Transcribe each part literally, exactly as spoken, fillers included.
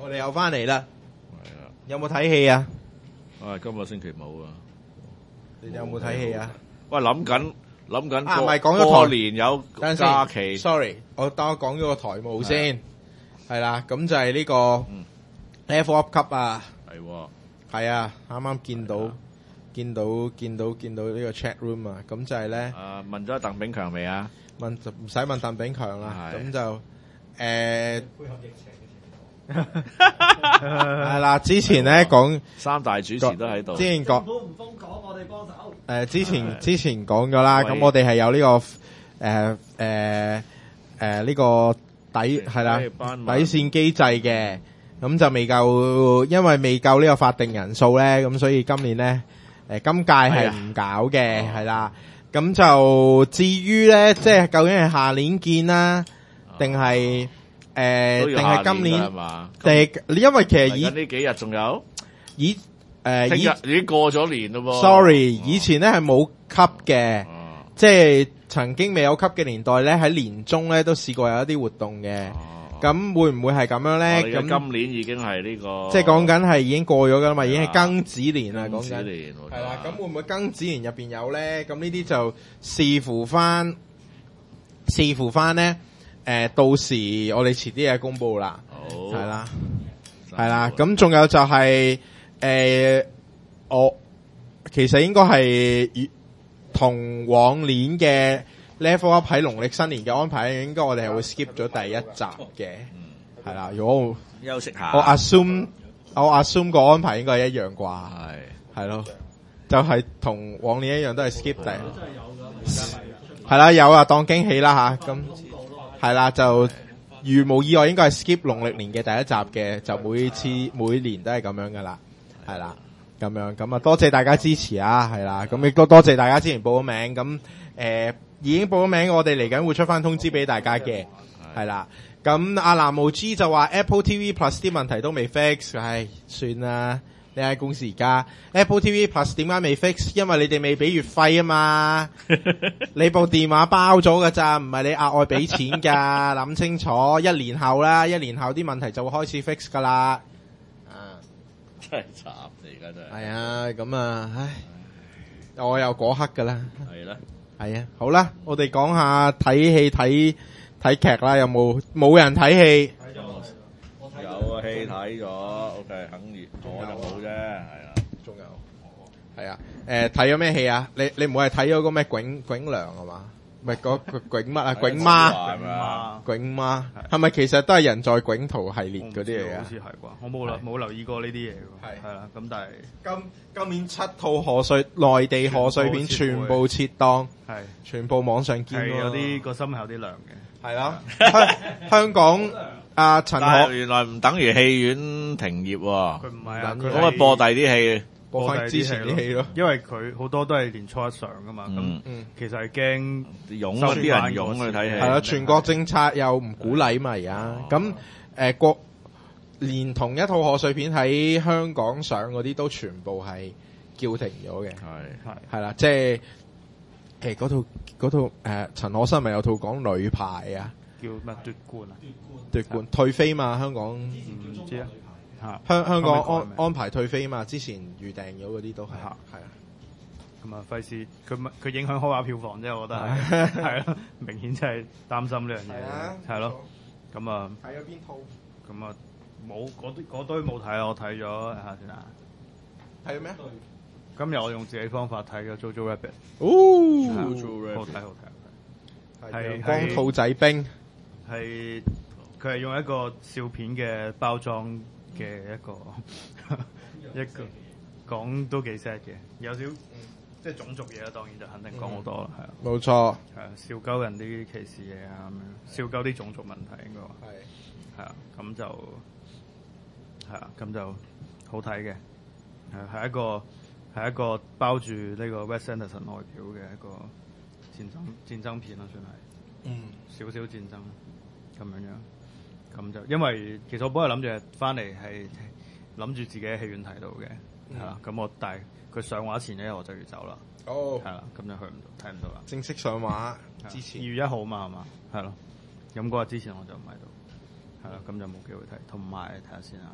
我哋又翻嚟啦。 係啊， 有冇睇戲啊？ 啊，今個星期冇啊。 你哋有冇睇戲啊？ 喂，諗緊諗緊啊，唔過係講咗台過年有等陣先假期， Sorry，我等我講咗個台務先。係啦，咁就係呢個嗯 F World Cup 啊。 係喎， 係啊，啱啱見到見到見到見到呢個 chat room 啊。咁就係咧啊問咗鄧炳強未啊？ 問就唔使問鄧炳強啦。 係咁就誒係啦。之前咧講三大主持都喺度之，前講。 唔封講我哋幫手。 誒之前之前講咗啦， 喂咁我哋係有呢、個誒誒誒呢個底係啦係斑馬底線機制嘅，咁就未夠，因為未夠呢個法定人數咧，咁所以今年咧誒今屆係唔搞嘅，係啦。咁就至於咧，即係究竟係下年見啦，定係誒定都要下係今年年㗎係嘛？ 定係因為其實以嚟緊呢幾日仲有， 以誒以聽日已經過咗年咯喎。 sorry 以前咧係冇級嘅。 哦即係曾經未有級嘅年代咧，喺年中咧都試過有一啲活動嘅。 哦咁會唔會係咁樣我咧？ 哋咁今年已經係呢個， 即係講緊係已經過咗㗎啦嘛，已經係係啊庚子年啦，講庚子緊年喎係啦。咁會唔會庚子年入邊有咧？咁呢啲就視乎翻，視乎翻咧。誒，到時我哋遲啲嘢公佈啦， 好係啦，係啦。咁仲有就係誒，我其實應該係與同往年嘅 Level Up 喺農曆新年嘅安排，應該我哋係會 skip 咗第一集嘅，係啦。如果我休息下， 我 assume 我 assume 個安排應該係一樣啩， 係係咯，就係同往年一樣都係 skip 第， 真係有㗎， 係啦，有啊，當驚喜啦吓，咁係啦，就如無意外應該係 skip 農曆年嘅第一集嘅，就每次每年都係咁樣噶啦，係啦。咁樣咁啊，多謝大家支持啊，係啦，咁亦都多謝大家之前報咗名，咁誒、呃、已經報咗名，我哋嚟緊會出翻通知俾大家嘅，係啦。咁阿藍無 G 就話 Apple T V Plus 啲問題都未 fix，唉，算啦，你喺公司而家 Apple T V Plus 點解未 fix？因為你哋未俾月費啊嘛，你部電話包咗噶咋，唔係你額外俾錢噶，諗清楚，一年後啦，一年後啲問題就會開始 fix 噶啦。 真係慘，你而家真係係啊，咁啊，唉，我有嗰刻噶啦， 係啦。 係啊，好啦，我哋講下睇戲睇睇劇啦，有冇冇人睇戲？ 睇咗我睇咗有啊，戲睇咗，OK，肯熱，我就冇啫，係啦。 仲有，係啊，誒，睇咗咩戲啊？你你唔會係睇咗個咩囧囧娘啊嘛？唔係嗰個囧乜啊？囧媽， 係咪啊？ 囧媽，係咪其實都係人在囧途系列嗰啲嚟啊好？似係啩，我冇留冇留意過呢啲嘢喎。 係係啦，咁但係今今年七套賀歲內地賀歲片全部撤檔， 係全部網上見係咯有啲個心係有啲涼嘅。 係咯，香香港阿陳可但係原來唔等於戲院停業喎， 佢唔係啊， 唔緊要佢咁啊播第啲戲， 播翻之前啲戲咯， 因為佢好多都係年初一上噶嘛，咁嗯嗯， 其實係驚湧啊啲人湧去睇戲， 係啦，全國政策又唔鼓勵嘛而家，咁誒國連同一套賀歲片喺香港上嗰啲都全部係叫停咗嘅， 係係係啦，即係誒嗰套嗰套誒陳可辛咪有套講女排啊， 叫咩奪冠啊？ 奪冠退飛嘛，香港唔知啊嚇， 香香港後尾改名安安排退飛嘛，之前預訂咗嗰啲都係嚇係啊。 咁啊費事佢咪佢影響開下票房啫，我覺得係係咯，明顯真係擔心呢樣嘢，係咯，咁啊睇咗邊套？ 咁啊冇嗰堆嗰堆冇睇，我睇咗下先啊。 睇咗咩？ 今日我用自己方法睇嘅《Jojo Rabbit》， 哦， 好 Jojo 好睇好睇。係係陽光兔仔兵， 係佢係用一個笑片嘅包裝嘅一個一個講都幾 sad 嘅，有少即係種族嘢啦，當然就肯定講好多啦，係啊， 冇錯， 係啊，笑鳩人啲歧視嘢啊咁樣，笑鳩啲種族問題應該話係係啊，咁就係啊，咁就好睇嘅，係係一個係一個包住呢個 Wes Anderson 外表嘅一個戰爭戰爭片啦，算係。 嗯， 少少戰爭咁樣樣，咁就因為其實我本來諗住翻嚟係諗住自己喺戲院睇到嘅，係啦、咁我但係佢上畫前一日我就要走啦， 好係啦，咁就去唔到睇唔到啦。 正式上畫之二前， 月一號嘛係嘛，係咯，咁嗰日之前我就唔喺度， 係啦，咁就冇機會睇。同埋睇下先啊，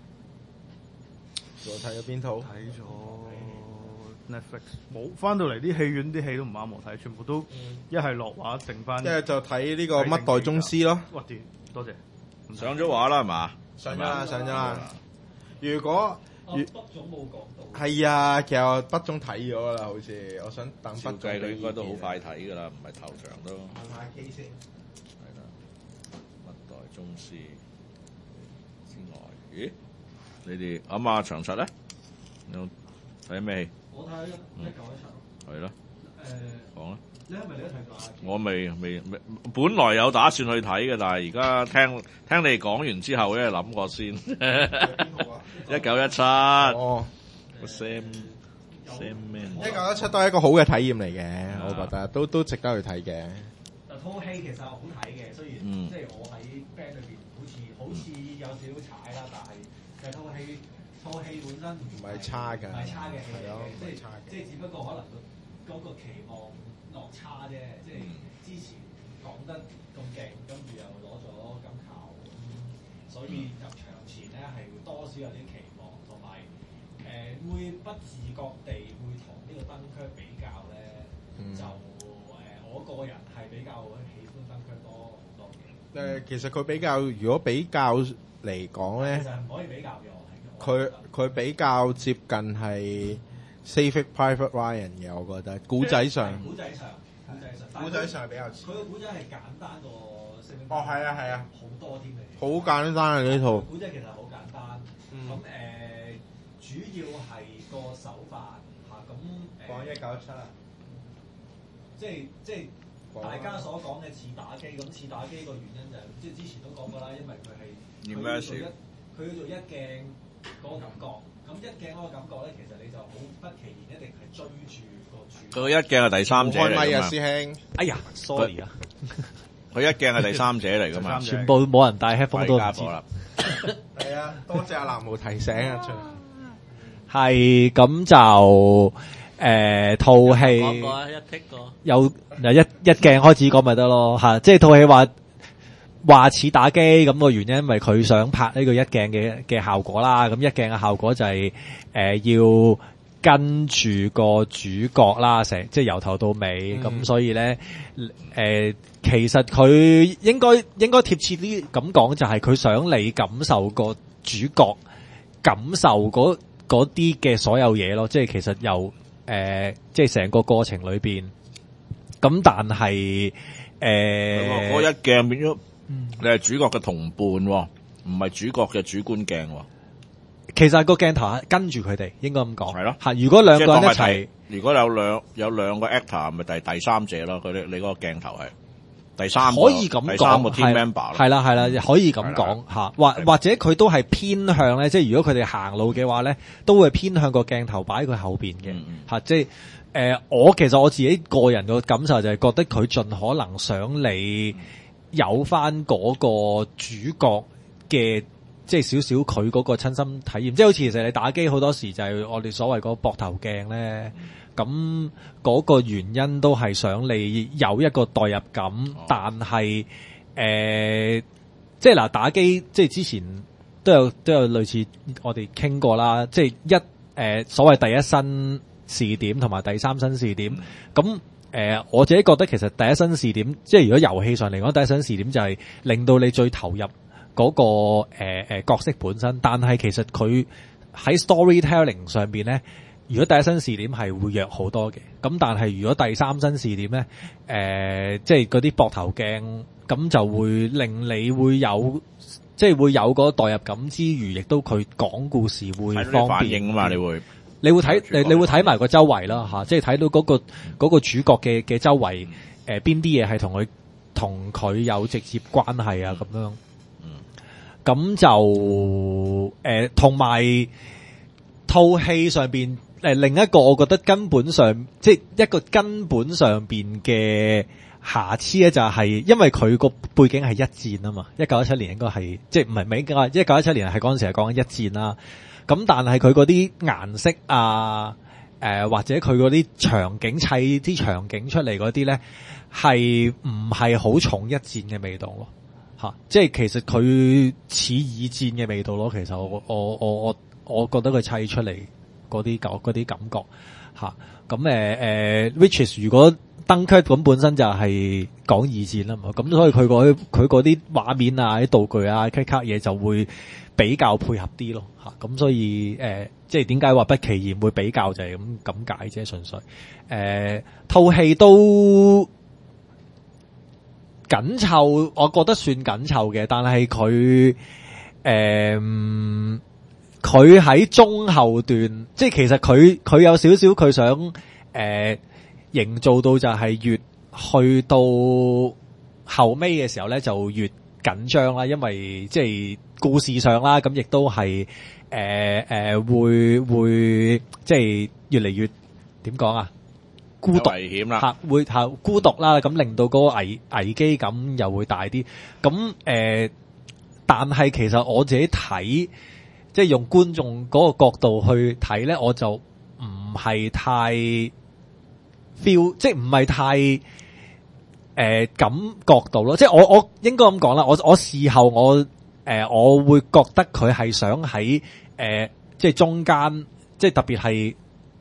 仲有睇咗邊套？ 睇咗 Netflix， 冇翻到嚟啲戲院啲戲都唔啱我睇，全部都一係落畫剩翻。 一係就睇呢個乜代宗師咯。 哇！多謝。 上咗畫啦係嘛？ 上咗啦，上咗啦。如果哦，北總冇講到。 係啊，其實我北中睇咗噶啦，好似我想等北照中。 計你應該都好快睇㗎啦，唔係頭場都。 問下 K 先。 係啦，乜代宗師之外，咦？你哋咁啊長實咧？有睇咩戲？ 我睇一九一七。 係咯。 誒， 講啦。 你係咪你都睇過啊？ 我未未未，本來有打算去睇嘅，但係而家聽聽你講完之後咧，諗過先。一九一七。 哦。 Sam Sam Man。 一九一七都係一個好嘅體驗嚟嘅，我覺得都都值得去睇嘅。 但套戲其實好睇嘅，雖然嗯即係我喺 band 裏邊好似好似有少少踩啦，但係其實套戲套戲本身唔係差㗎， 唔係差嘅戲嚟係咯嘅，即係唔係差嘅即係只不過可能個嗰個期望落差啫，即係之前講得咁勁，跟住又攞咗金球，咁所以入場前咧係會多少有啲期望，同埋誒會不自覺地會同呢個燈區比較咧， 嗯就誒、呃、我個人係比較喜歡燈區多好多嘅。 誒，其實佢比較，如果比較嚟講咧其，實唔可以比較嘅，我係佢佢比較接近係 Saving Private Ryan 嘅，我覺得古仔上， 古仔上，古仔上， 古仔上係比較似。 佢個古仔係簡單過《星哦，係啊，係啊， 好多添嘅。 好簡單啊！呢套古仔其實好簡單，咁誒、呃、主要係個手法嚇，咁誒講一九一七啊， 即係即係大家所講嘅似打機，咁似打機個原因就係、即係之前都講過啦，因為佢係佢要做一佢要做一鏡嗰個感覺，咁一鏡嗰個感覺咧，其實你就好不其然一定係追住個主。 佢一鏡係第三者開咪啊， 嚟㗎嘛， 師兄！ 哎呀，sorry 啊， 佢一鏡係第三者嚟㗎嘛， 第三者全部冇人帶 headphone 都唔知家伙。啦。 係啊，多謝阿南無提醒啊，出係咁就誒套戲講過啊，一剔過。 有由一一鏡開始講咪得咯嚇，即係套戲話話似打機咁個原因，因為佢想拍呢個一鏡嘅嘅效果啦。咁一鏡嘅效果就係、誒、要跟住個主角啦，成即係由頭到尾咁， 嗯所以咧誒、其實佢應該應該貼切啲咁講，就係佢想你感受個主角感受嗰嗰啲嘅所有嘢咯，即係其實由誒、即係成個過程裏邊。咁但係誒， 嗰一鏡變咗，你係主角嘅同伴喎，唔係主角嘅主觀鏡喎。 其實個鏡頭係跟住佢哋，應該咁講。 係咯嚇，如果兩個人一即係當係齊， 第如果有兩有兩個 actor，咪第第三者咯。佢哋你嗰個鏡頭係第三個可以咁第三個講， team 係 member 係啦係啦，可以咁講嚇，或或者佢都係偏向咧，即係如果佢哋行路嘅話咧，都會偏向個鏡頭擺喺佢後邊嘅嗯嗯嚇，即係。誒、呃，我其實我自己個人嘅感受就係覺得佢盡可能想你有翻嗰個主角嘅，即係少少佢嗰個親身體驗，即係好似其實你打機好多時就係我哋所謂嗰個膊頭鏡咧，咁嗰個原因都係想你有一個代入感， 哦但係誒、呃，即係嗱打機，即係之前都有都有類似我哋傾過啦，即係一誒、呃、所謂第一身視點同埋第三身視點，咁誒、呃、我自己覺得其實第一身視點，即係如果遊戲上嚟講，第一身視點就係令到你最投入嗰、那個誒誒、呃、角色本身，但係其實佢喺 storytelling 上邊咧，如果第一身視點係會弱好多嘅，咁但係如果第三身視點咧，誒、呃、即係嗰啲膊頭鏡，咁就會令你會有即係會有嗰個代入感之餘，亦都佢講故事會睇到啲方便反應啊嘛，你會你會睇主角你你會睇埋個周圍啦嚇，即係睇到嗰、個嗰、個主角嘅嘅周圍誒邊啲嘢係同佢同佢有直接關係啊咁樣。咁就誒同埋套戲上邊誒、呃、另一個我覺得根本上即係一個根本上邊嘅瑕疵咧，就係因為佢個背景係一戰啊嘛，一九一七年應該係即係唔係美國一九一七年係嗰陣時係講緊一戰啦。咁但係佢嗰啲顏色啊，誒、呃、或者佢嗰啲場景砌啲場景出嚟嗰啲咧，係唔係好重一戰嘅味道咯？ 嚇，即係其實佢似二戰嘅味道咯。其實我我我我我覺得佢砌出嚟嗰啲感嗰啲感覺嚇。咁誒誒 which is 如果 Dunkirk 咁本身就係講二戰啦嘛，咁所以佢嗰佢嗰啲畫面啊、啲道具啊、卡卡嘢就會比較配合啲咯嚇。咁所以誒、呃，即係點解話不其然會比較就係咁咁解啫，純粹誒套戲都緊湊，我覺得算緊湊嘅，但係佢誒佢喺中後段，即係其實佢佢有少少佢想誒。呃營造到就係越去到後尾嘅時候咧，就越緊張啦，因為即係故事上啦，咁亦都係誒誒會會即係越嚟越點講啊，孤獨危險啦， 嚇會嚇孤獨啦，咁令到嗰個危危機感又會大啲。咁誒、呃，但係其實我自己睇，即係用觀眾嗰個角度去睇咧，我就唔係太。feel 即係唔係太誒、呃、感覺到咯，即係我我應該咁講啦，我我事後我誒、呃、我會覺得佢係想喺誒、呃、即係中間，即係特別係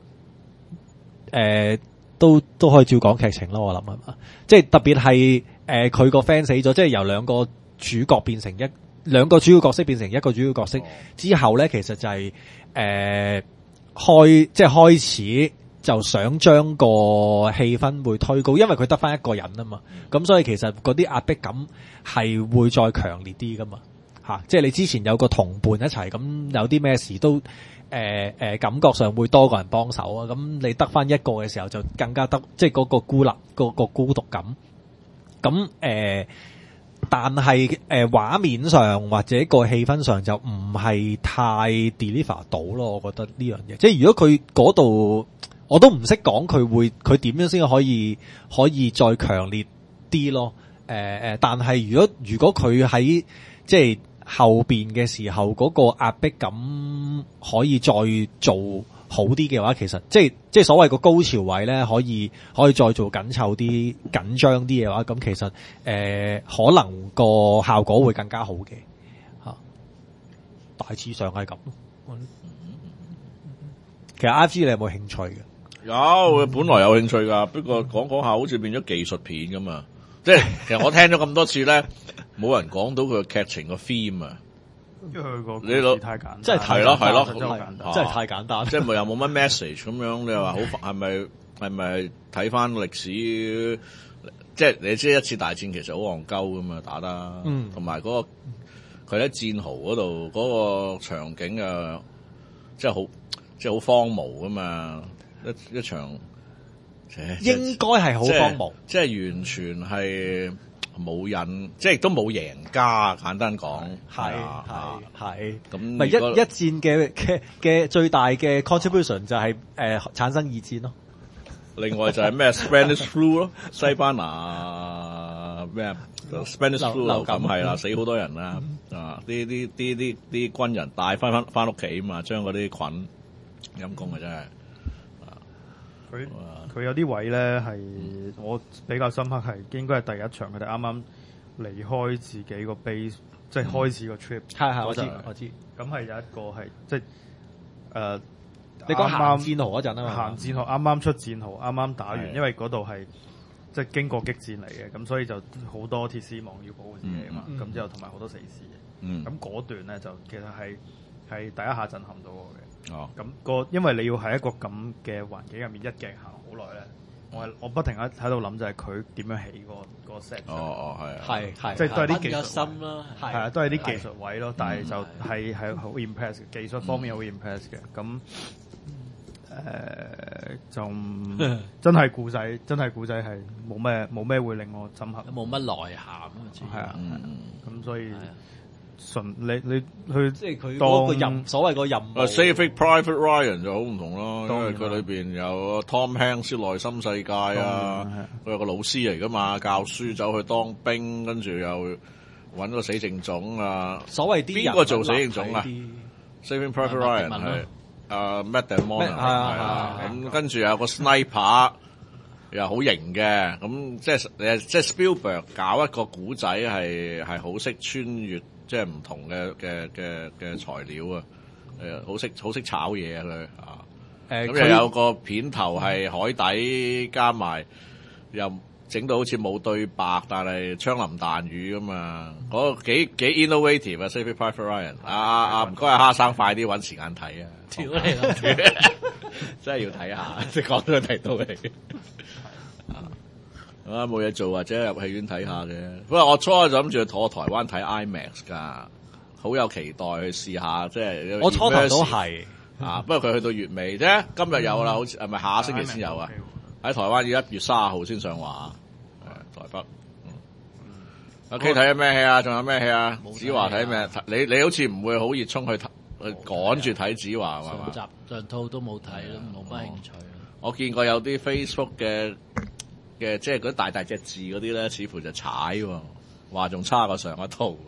誒都都可以照講劇情咯，我諗係嘛，即係特別係誒佢個 friend 死咗，即係由兩個主角變成一兩個主要角色變成一個主要角色、哦、之後咧，其實就係、是、誒、呃、開即係開始。就想將個氣氛會推高，因為佢得翻一個人啊嘛，咁所以其實嗰啲壓迫感係會再強烈啲噶嘛，吓、啊，即係你之前有個同伴一齊，咁有啲咩事都誒誒、呃呃、感覺上會多個人幫手啊，咁你得翻一個嘅時候就更加得，即係嗰個孤立、嗰個孤獨感。咁誒、呃，但係誒畫面上或者個氣氛上就唔係太 deliver 到咯，我覺得呢樣嘢，即係如果佢嗰度。我都唔識講佢會佢點樣先可以可以再強烈啲咯，誒、呃、誒，但係如果如果佢喺即係後邊嘅時候嗰、嗰個壓迫感可以再做好啲嘅話，其實即係即係所謂個高潮位咧，可以可以再做緊湊啲緊張啲嘅話，咁其實誒、呃、可能個效果會更加好嘅吓，大致上係咁咯。其實 R G 你有冇興趣嘅？ 有，本來有興趣噶，不過講講下好似變咗技術片咁嘛。即係其實我聽咗咁多次咧，冇人講到佢嘅劇情個 theme 啊。 因為佢個你老太簡單， 即係係咯係咯， 真係好簡單， 真係太簡單。 即係咪又冇乜 message 咁樣？你話好係咪係咪睇翻歷史？即係你知一次大戰其實好戇鳩噶嘛，打得，同埋嗰個佢喺戰壕嗰度嗰個場景啊，即係好即係好荒蕪噶嘛。一一場， 應該係好荒蕪， 即係完全係冇癮，即係亦都冇贏家。簡單講， 係係係。咁咪一一戰嘅嘅嘅最大嘅 contribution 就係、是、誒、呃、產生二戰咯。 另外就係咩 Spanish flu 咯，西班牙咩 Spanish flu 流感係啦，死好多人啦、嗯、啊！啲啲啲啲啲軍人帶翻翻翻屋企啊嘛，將嗰啲菌陰公啊真係。 佢佢有啲位咧係我比較深刻，係應該係第一場佢哋啱啱離開自己個 base，即係開始個 trip。係係我知我知。咁係有一個係即係誒，呃、 你講行戰壕嗰陣啊嘛， 行戰壕啱啱出戰壕，啱啱打完， 嗯、 因為嗰度係即係經過激戰嚟嘅，咁所以就好多鐵絲網要保護自己啊嘛。咁、嗯、之後同埋好多死士嘅。咁嗰、嗯、段咧就其實係係第一下震撼到我嘅。哦，咁、那個因為你要喺一個咁嘅環境入面一鏡行好耐咧，我係我不停喺喺度諗就係佢點樣起個個 set。哦哦，係係係，即係都係啲技術心啦，係啊，都係啲技術位咯，但係就係係好 impress 嘅，技術方面好 impress 嘅。咁誒就真係故仔，真係故仔係冇咩冇咩會令我深刻， 冇乜內涵。 係啊，咁所以。純你你去即係佢嗰個任所謂個任務。 Saving Private Ryan 就好唔同咯，因為佢裏邊有 Tom Hanks 內心世界啊，佢有個老師嚟噶嘛，教書走去當兵，跟住又揾個死剩種啊。 所謂啲邊個做死剩種啊 ？Saving Private Ryan 係啊 Matt Damon 係啊，咁跟住有個 Sniper。 又好型嘅，咁即係誒即係 Spielberg 搞一個古仔係係好識穿越即係唔同嘅嘅嘅嘅材料啊，誒好識好識炒嘢啊佢啊，咁、呃、又有個片頭係海底加埋又整到好似冇對白，但係槍林彈雨㗎嘛，嗰、那個幾幾 innovative 啊 Saving Private Ryan 啊啊唔該啊蝦生快啲搵時間睇啊， 屌你老母， 真係要睇下，即係講咗提到嚟。啊冇嘢做或者入戲院睇下嘅，不過我初就諗住去妥台灣睇 IMAX 㗎，好有期待去試下，即係我初頭都係啊，不過佢去到月尾啫，今日有啦，好似係咪下星期先有啊？喺台灣要一月卅號先上畫，誒台北。阿 K 睇咗咩戲啊？仲有咩戲啊？子華睇咩？你你好似唔會好熱衷去睇去趕住睇子華係嘛？ 上集上套都冇睇咯，冇乜興趣。 我見過有啲 Facebook 嘅。嘅即係嗰啲大大隻字嗰啲咧，似乎就踩喎，話仲差過上一套。誒、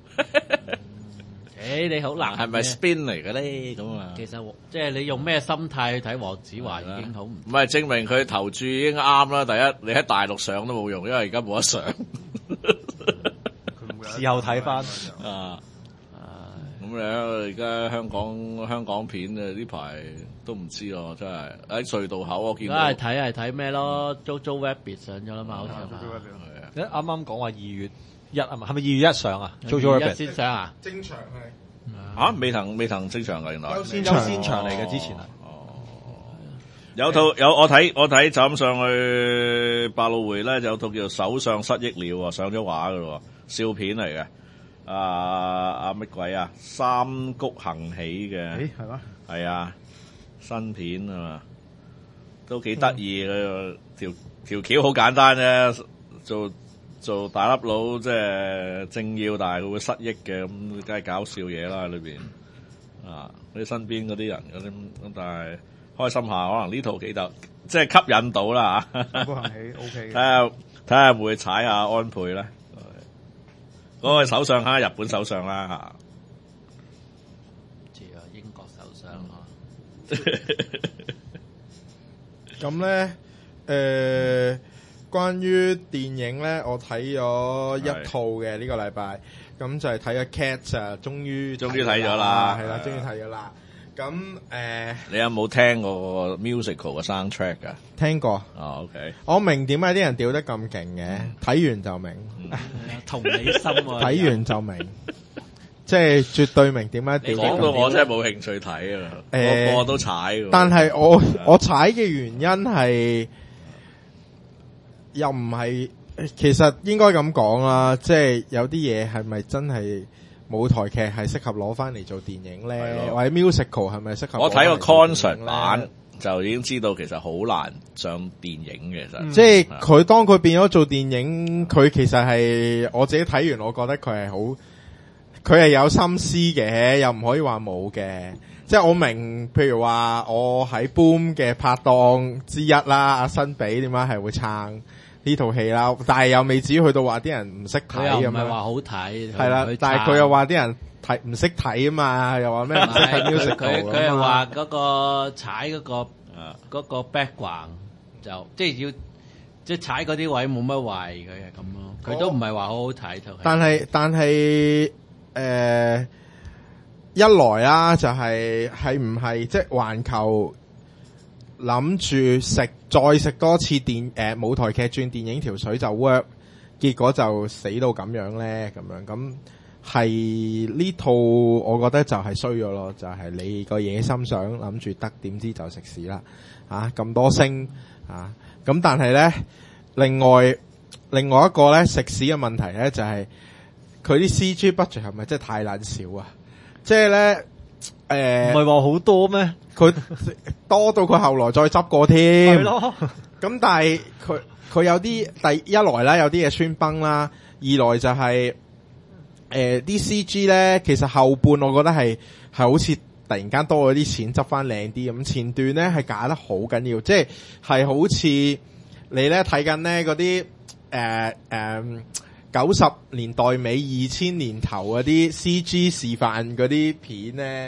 欸，你好難， 係咪 spin 嚟嘅咧？咁啊， 其實即係你用咩心態去睇黃子華已經好唔唔係證明佢投注已經啱啦。第一，你喺大陸上都冇用，因為而家冇得上。 事後睇翻啊，咁咧而家香港香港片啊呢排。都唔知咯，真係喺隧道口我見到。 梗係睇係睇咩咯 ？Jojo Rabbit 上咗啦嘛，好似係。 啱啱講話二月一啊嘛，係咪二月一上啊 ？Jojo Rabbit 先上啊？ 正常係嚇未騰未騰正常㗎，原來優先優先場嚟嘅之前啊。 哦，有套有我睇我睇就咁上去百老匯咧，有套叫《首相失憶了》上咗畫㗎喎，笑片嚟嘅。啊啊乜鬼啊？三谷幸喜嘅。 誒係咩？ 係啊。新片啊嘛，都幾得意嘅，條條橋好簡單啫，做做大粒佬即係政要，但係佢會失憶嘅，咁梗係搞笑嘢啦喺裏邊啊！啲身邊嗰啲人嗰啲咁，但係開心下，可能呢套幾得，即係吸引到啦嚇。 三谷幸喜 OK 嘅， 睇下睇下會唔會踩下安倍咧？嗰、嗰個首相嚇，日本首相啦嚇。 英國首相啊。 咁咧，誒、呃，關於電影咧，我睇咗一套嘅呢個禮拜，咁就係睇咗 Cats 啊，終於終於睇咗啦， 係啦，終於睇咗啦。咁誒，呃、 你有冇聽過個 musical 嘅 soundtrack 噶？ 聽過。 哦 ，OK。 我明點解啲人屌得咁勁嘅，睇完就明。 同理心啊！ 睇完就明。即係絕對明點解屌。 講到我真係冇興趣睇啊！ 誒， 個個都踩。 但係我我踩嘅原因係又唔係，其實應該咁講啦，即係有啲嘢係咪真係舞台劇係適合攞翻嚟做電影咧，或者 musical 係咪適合？ 我睇個 concert 版就已經知道其實好難上電影嘅，其實、嗯、 即係佢當佢變咗做電影，佢其實係我自己睇完，我覺得佢係好。佢係有心思嘅，又唔可以話冇嘅。即係我明，譬如話我喺 Boom 嘅拍檔之一啦，阿新比點解係會撐呢套戲啦？但係又未至於去到話啲人唔識睇咁樣。唔係話好睇， 係啦。但係佢又話啲人睇唔識睇啊嘛，又話咩唔識睇 musical。 佢佢係話嗰個踩嗰、嗰個嗰、啊嗰個 background 就即係要即係踩嗰啲位冇乜壞佢係咁咯。佢都唔係話好好睇套戲。但係但係。誒、呃，一來啦，就係係唔係即係環球諗住食再食多次電誒、呃、舞台劇轉電影條水就 work， 結果就死到咁樣咧，咁樣咁係呢套我覺得就係衰咗咯，就係、是、你個野心想諗住得，點知就食屎啦啊！咁多星啊，咁但係咧，另外另外一個咧食屎嘅問題咧就係、是。佢啲 C G budget 係咪真係太撚少啊？即係咧，誒，唔係話好多咩？佢多到佢後來再執過添。係咯。咁但係佢佢有啲第一來啦，有啲嘢穿崩啦；二來就係誒啲 C G 咧，其實後半我覺得係係好似突然間多咗啲錢執翻靚啲咁。前段咧係假得好緊要，即係係好似你咧睇緊咧嗰啲誒誒。九十年代尾二千年頭嗰啲 C G 示範嗰啲片咧，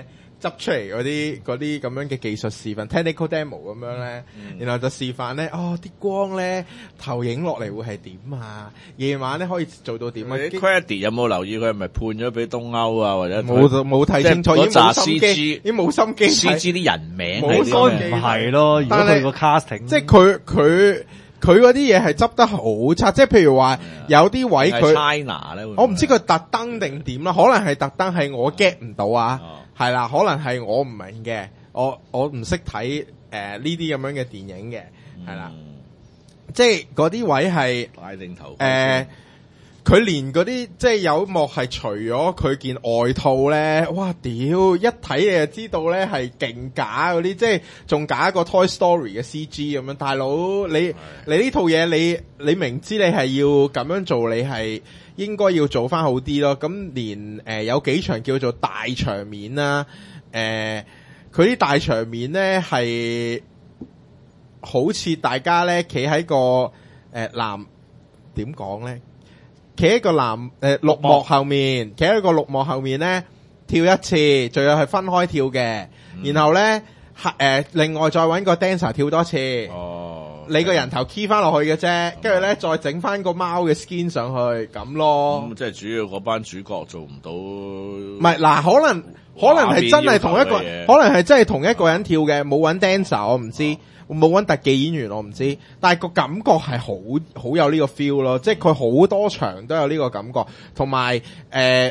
執出嚟嗰啲嗰啲咁樣嘅技術示範 technical demo 咁樣咧，嗯、然後就示範咧，哦啲光咧投影落嚟會係點啊？夜晚咧可以做到點啊 ？Credit 有冇留意佢係咪判咗俾東歐啊？或者冇冇睇清楚，已經冇心機，已經冇心機。 C G 啲人名應該唔係咯，如果佢個 casting， 即係佢佢。佢嗰啲嘢係執得好差，即係譬如話有啲位佢 China 咧， 我唔知佢特登定點啦，可能係特登係我 get 唔到啊，係啦、哦，可能係我唔明嘅，我我唔識睇誒呢啲咁樣嘅電影嘅，係啦，嗯、即係嗰啲位係戴定頭誒。佢連嗰啲即係有一幕係除咗佢件外套咧，哇屌！一睇你就知道咧係勁假嗰啲，即係仲假一個 Toy Story 嘅 C G 咁樣。大佬，你你呢套嘢你你明知你係要咁樣做，你係應該要做翻好啲咯。咁連誒、呃、有幾場叫做大場面啦，誒佢啲大場面咧係好似大家咧企喺個誒藍點講咧？企喺個藍誒綠幕後面，企喺個綠幕後面咧跳一次，仲有係分開跳嘅，嗯、然後咧誒、呃、另外再搵個 dancer 跳多次，哦，你個人頭 key 翻落去嘅啫，跟住咧再整翻個貓嘅 skin 上去咁咯。 咁即係主要嗰班主角做唔到。 唔係嗱，可能可能係真係同一個，可能係真係同一個人跳嘅，冇搵 dancer 我唔知。哦冇揾特技演員我唔知，但係個感覺係好好有呢個 feel 咯，即係佢好多場都有呢個感覺，同埋誒，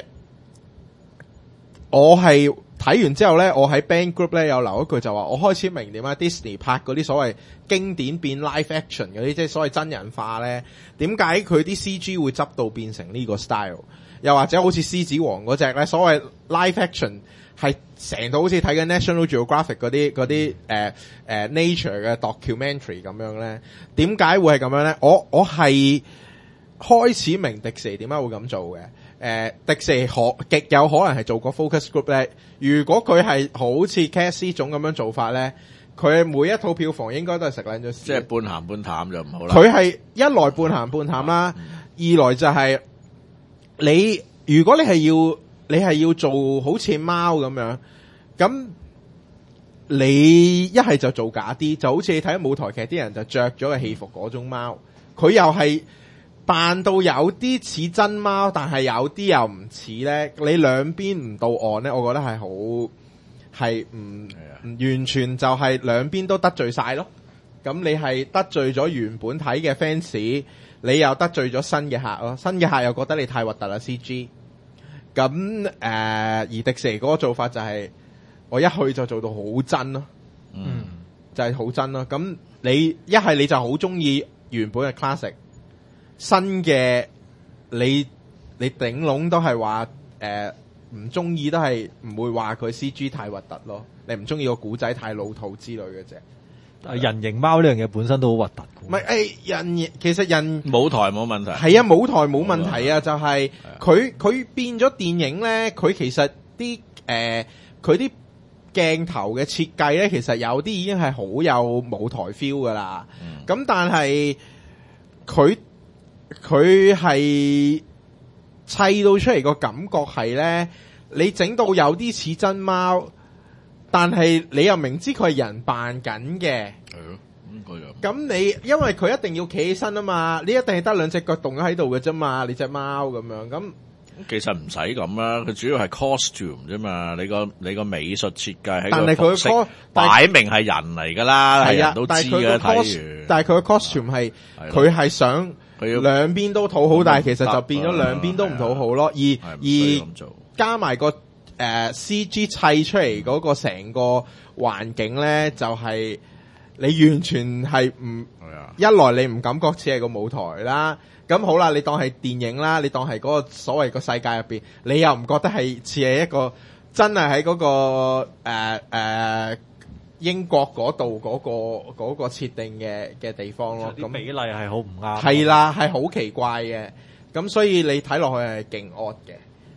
我係睇完之後咧，我喺 Band Group 咧有留一句就話，我開始明點解 Disney 拍嗰啲所謂經典變 live action 嗰啲，即係所謂真人化咧，點解佢啲 C G 會執到變成呢個 style？又或者好似獅子王嗰隻咧，所謂 live action。係成套好似睇緊 National Geographic 嗰啲嗰啲誒誒 nature 嘅 documentary 咁樣咧，點解會係咁樣咧？我我係開始明迪士尼點解會咁做嘅。誒、呃，迪士尼可極有可能係做過 focus group 咧。如果佢係好似 Cats 種咁樣做法咧，佢每一套票房應該都係食撚咗。 即係半鹹半淡就唔好啦。 佢係一來半鹹半淡啦，嗯、二來就係你如果你係要。你係要做好似貓咁樣，咁你一係就做假啲，就好似你睇舞台劇啲人就着咗個戲服嗰種貓，佢又係扮到有啲似真貓，但係有啲又唔似咧。你兩邊唔到岸咧，我覺得係好係唔唔完全就係兩邊都得罪晒咯。咁你係得罪咗原本睇嘅 fans，你又得罪咗新嘅客咯，新嘅客又覺得你太核突啦 C G。咁誒、呃，而迪士尼嗰個做法就係我一去就做到好真咯，嗯，就係好真咯。咁你一係你就好中意原本嘅 classic， 新嘅你你頂籠都係話誒唔中意，都係唔會話佢 C G 太核突咯。你唔中意個古仔太老土之類嘅啫。 人形貓呢樣嘢本身都好核突。 唔係誒，人形其實人舞台冇問題。 係啊，舞台冇問題啊，就係佢佢變咗電影咧，佢其實啲誒佢啲鏡頭嘅設計咧，其實有啲已經係好有舞台 feel 噶啦。咁、嗯、但係佢佢係砌到出嚟個感覺係咧，你整到有啲似真貓。但係你又明知佢係人扮緊嘅，係咯，咁佢又咁你，因為佢一定要企起身啊嘛，你一定係得兩隻腳動咗喺度嘅啫嘛，你隻貓咁樣咁。其實唔使咁啦，佢主要係 costume 啫嘛，你個你個美術設計喺但係佢個擺明係人嚟噶啦，係人都知嘅睇完。 但係佢個 costume 係佢係想兩邊都討好，但係其實就變咗兩邊都唔討好咯，而而加埋個。誒、呃、C G 砌出嚟嗰個成個環境咧，就係、是、你完全係唔、哎、一來你唔感覺似係個舞台啦，咁好啦，你當係電影啦，你當係嗰個所謂個世界入邊，你又唔覺得係似係一個真係喺嗰個誒誒、呃呃、英國嗰度嗰個嗰、那個設定嘅嘅地方咯，咁比例係好唔啱， 係啦，係好奇怪嘅，咁所以你睇落去係勁惡嘅。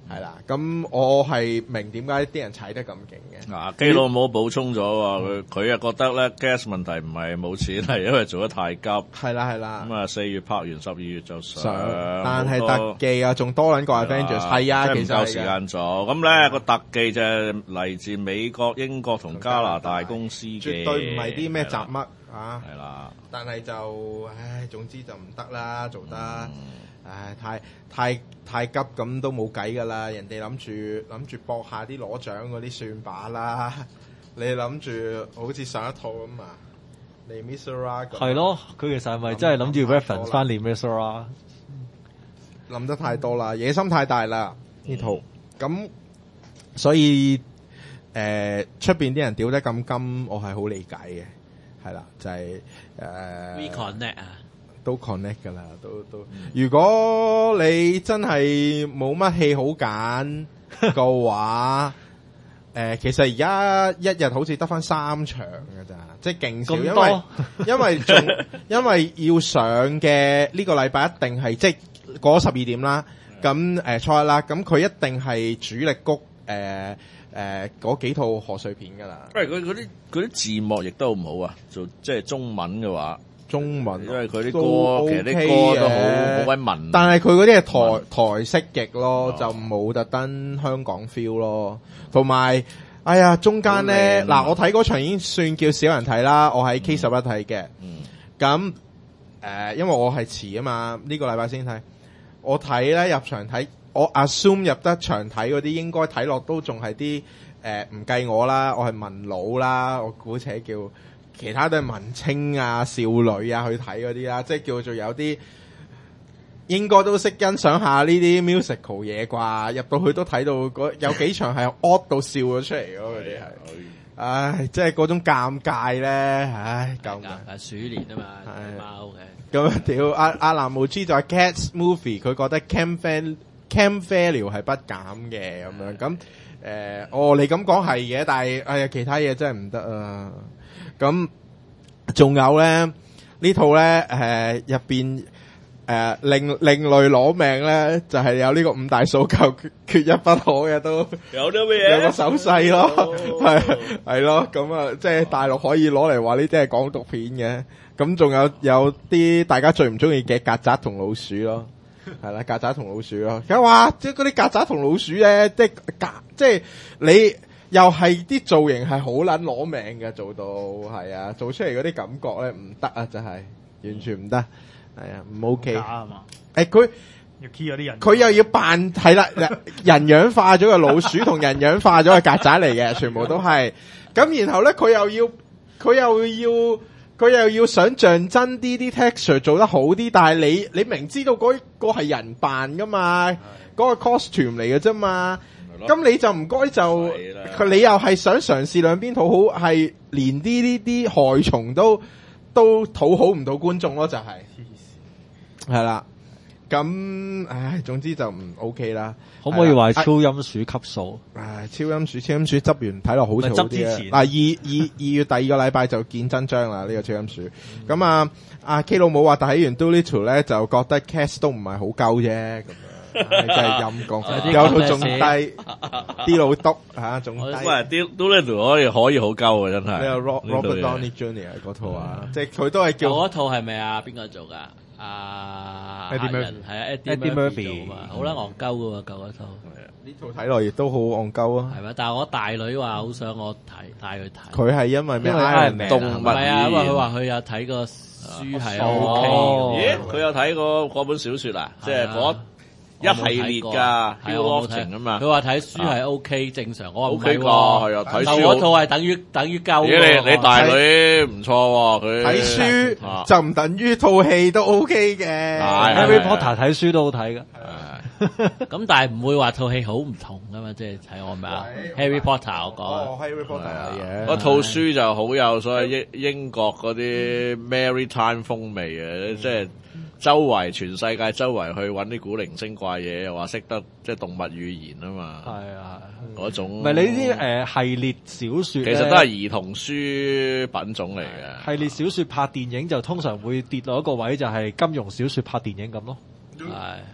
係啦，咁我係明點解啲人踩得咁勁嘅。 嗱，基老母補充咗話，佢佢啊覺得咧 gas 問題唔係冇錢，係因為做得太急。 係啦係啦。 咁啊，四月拍完，十二月就上， 但係特技啊，仲多撚過 Avengers。係啊，其實唔夠時間做。咁咧個特技就係嚟自美國、英國同加拿大公司嘅， 絕對唔係啲咩雜乜啊。 係啦。 但係就唉，總之就唔得啦，做得。唉，太太太急咁都冇計噶啦！人哋諗住諗住搏下啲攞獎嗰啲算把啦，你諗住好似上一套咁啊？你 Misora 係咯，佢其實係咪真係諗住 reference 翻你 Misora？ 諗得太多啦，野心太大啦呢套。咁所以誒出邊啲人屌得咁金，我係好理解嘅，係啦，就係誒。 We Connect 啊！ 都 connect 噶啦，都都。如果你真係冇乜戲好揀嘅話，誒、呃，其實而家一日好似得翻三場噶咋，即係勁少，因為因為仲因為要上嘅呢個禮拜一定係即係過咗十二點啦，咁誒初一啦，咁佢一定係主力谷誒誒嗰幾套賀歲片噶啦。 因為佢嗰啲嗰啲字幕亦都唔好啊，做即係中文嘅話。 中文， 因為佢啲歌、 OK、 其實啲歌都好好鬼文， 但係佢嗰啲係台台式極咯，就冇特登香港 feel 咯。同埋，哎呀，中間咧，嗱，我睇嗰場已經算叫少人睇啦。我喺 K 十一睇嘅，咁誒、呃，因為我係遲啊嘛，呢、這個禮拜先睇。我睇咧入場睇，我 assume 入得場睇嗰啲，應該睇落都仲係啲誒，唔計我啦，我係文佬啦，我估且叫。其他都係文青啊、少女啊去睇嗰啲啦，即係叫做有啲應該都識欣賞下呢啲 musical 嘢啩，入到去都睇到嗰有幾場係惡到笑咗出嚟咯，嗰啲係，唉，即係嗰種尷尬咧，唉，夠㗎。 啊，鼠年啊嘛，貓嘅。 咁屌阿阿藍無知就係 Cats Movie，佢覺得 Cam Fan Cam Fairley 係不減嘅咁樣，咁誒，哦，你咁講係嘅，但係哎呀，其他嘢真係唔得啊！咁仲有咧呢套咧誒入邊誒另另類攞命咧，就係、是、有呢個五大訴求缺缺一不可嘅，都有啲咩嘢？ 有個手勢咯，係係咯，咁啊即係大陸可以攞嚟話呢啲係港獨片嘅。咁仲有有啲大家最唔中意嘅曱甴同老鼠咯，係啦，曱甴同老鼠咯。咁哇，即係嗰啲曱甴同老鼠咧，即係曱即係你。又係啲造型係好撚攞命嘅，做到係啊，做出嚟嗰啲感覺咧唔得啊，真係完全唔得，係啊，唔 OK。假啊嘛？誒，佢要 key 嗰啲人， 佢又要扮係啦，人樣化咗嘅老鼠同人樣化咗嘅曱甴嚟嘅，全部都係。咁然後咧，佢又要佢又要佢又要想像真啲啲 texture 做得好啲，但係你你明知道嗰個係人扮噶嘛，嗰個 costume 嚟嘅啫嘛。咁你就唔該就佢，你又係想嘗試兩邊討好，係連啲呢啲害蟲都都討好唔到觀眾咯，就係係啦。咁唉，總之就唔 OK 啦。 可唔可以話超音鼠級數？ 唉，超音鼠，超音鼠執完睇落好似好啲嘅。嗱，二二二月第二個禮拜就見真章啦，呢、這個超音鼠。咁、嗯、啊，阿 K 老母話睇完 Dolittle 咧，就覺得 cast 都唔係好鳩啫咁樣。真係陰公，有套仲低啲老督吓，仲低。 喂，啲 Dolittle 可以可以好鳩嘅真係。 呢個 Robert Downey Junior 嗰套啊，即係佢都係叫。 嗰套係咪啊？邊個做噶？啊 Eddie Murphy 係啊 Eddie Murphy 嘛，好啦戇鳩噶喎，舊嗰套。 呢套睇落亦都好戇鳩啊。 係咪？但係我大女話好想我睇，帶佢睇。 佢係因為咩 Iron Man 動物？ 唔係啊，因為佢話佢有睇過書係 O K。 咦？佢有睇過嗰本小說啊？即係嗰。一系列噶，係我睇啊嘛。 佢話睇書係 O K 正常，我話唔係喎。 係啊，睇書嗰套係等於等於鳩。 你你大女唔錯喎，佢睇書就唔等於套戲都 O K 嘅。 Harry Potter 睇書都好睇噶。 咁但係唔會話套戲好唔同噶嘛，即係睇我咩啊 Harry Potter 我講。 哦 Harry Potter 係嘅。 嗰套書就好有所謂英英國嗰啲 Maritime 風味嘅，即係。周圍全世界周圍去揾啲古靈精怪嘢，又話識得即係動物語言啊嘛。係啊，嗰種。唔係你啲誒、呃、系列小說，其實都係兒童書品種嚟嘅。 系列小說拍電影就通常會跌落一個位，就係金庸小說拍電影咁咯。 係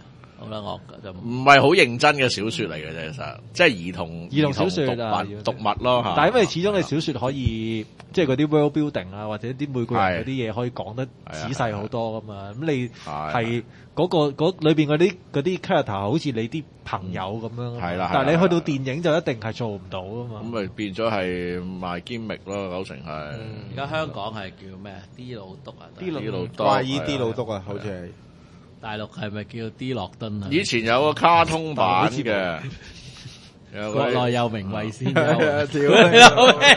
好啦，我就唔係好認真嘅小說嚟嘅啫，其實即係兒童兒童小說啊， 讀物咯嚇。 但係因為始終你小說可以即係嗰啲 world building 啊，或者啲每個人嗰啲嘢可以講得仔細好多噶嘛。咁你係嗰個嗰裏邊嗰啲嗰啲 character 好似你啲朋友咁樣。係啦，但係你去到電影就一定係做唔到噶嘛。 咁咪變咗係賣 gimmick咯，九成係。 而家香港係叫咩 D 老督啊 ？D 老督， 怪醫 D 老督啊，好似係。 大陸係咪叫 D 諾敦啊？ 以前有個卡通版嘅， 國內有名為先。 屌你老味！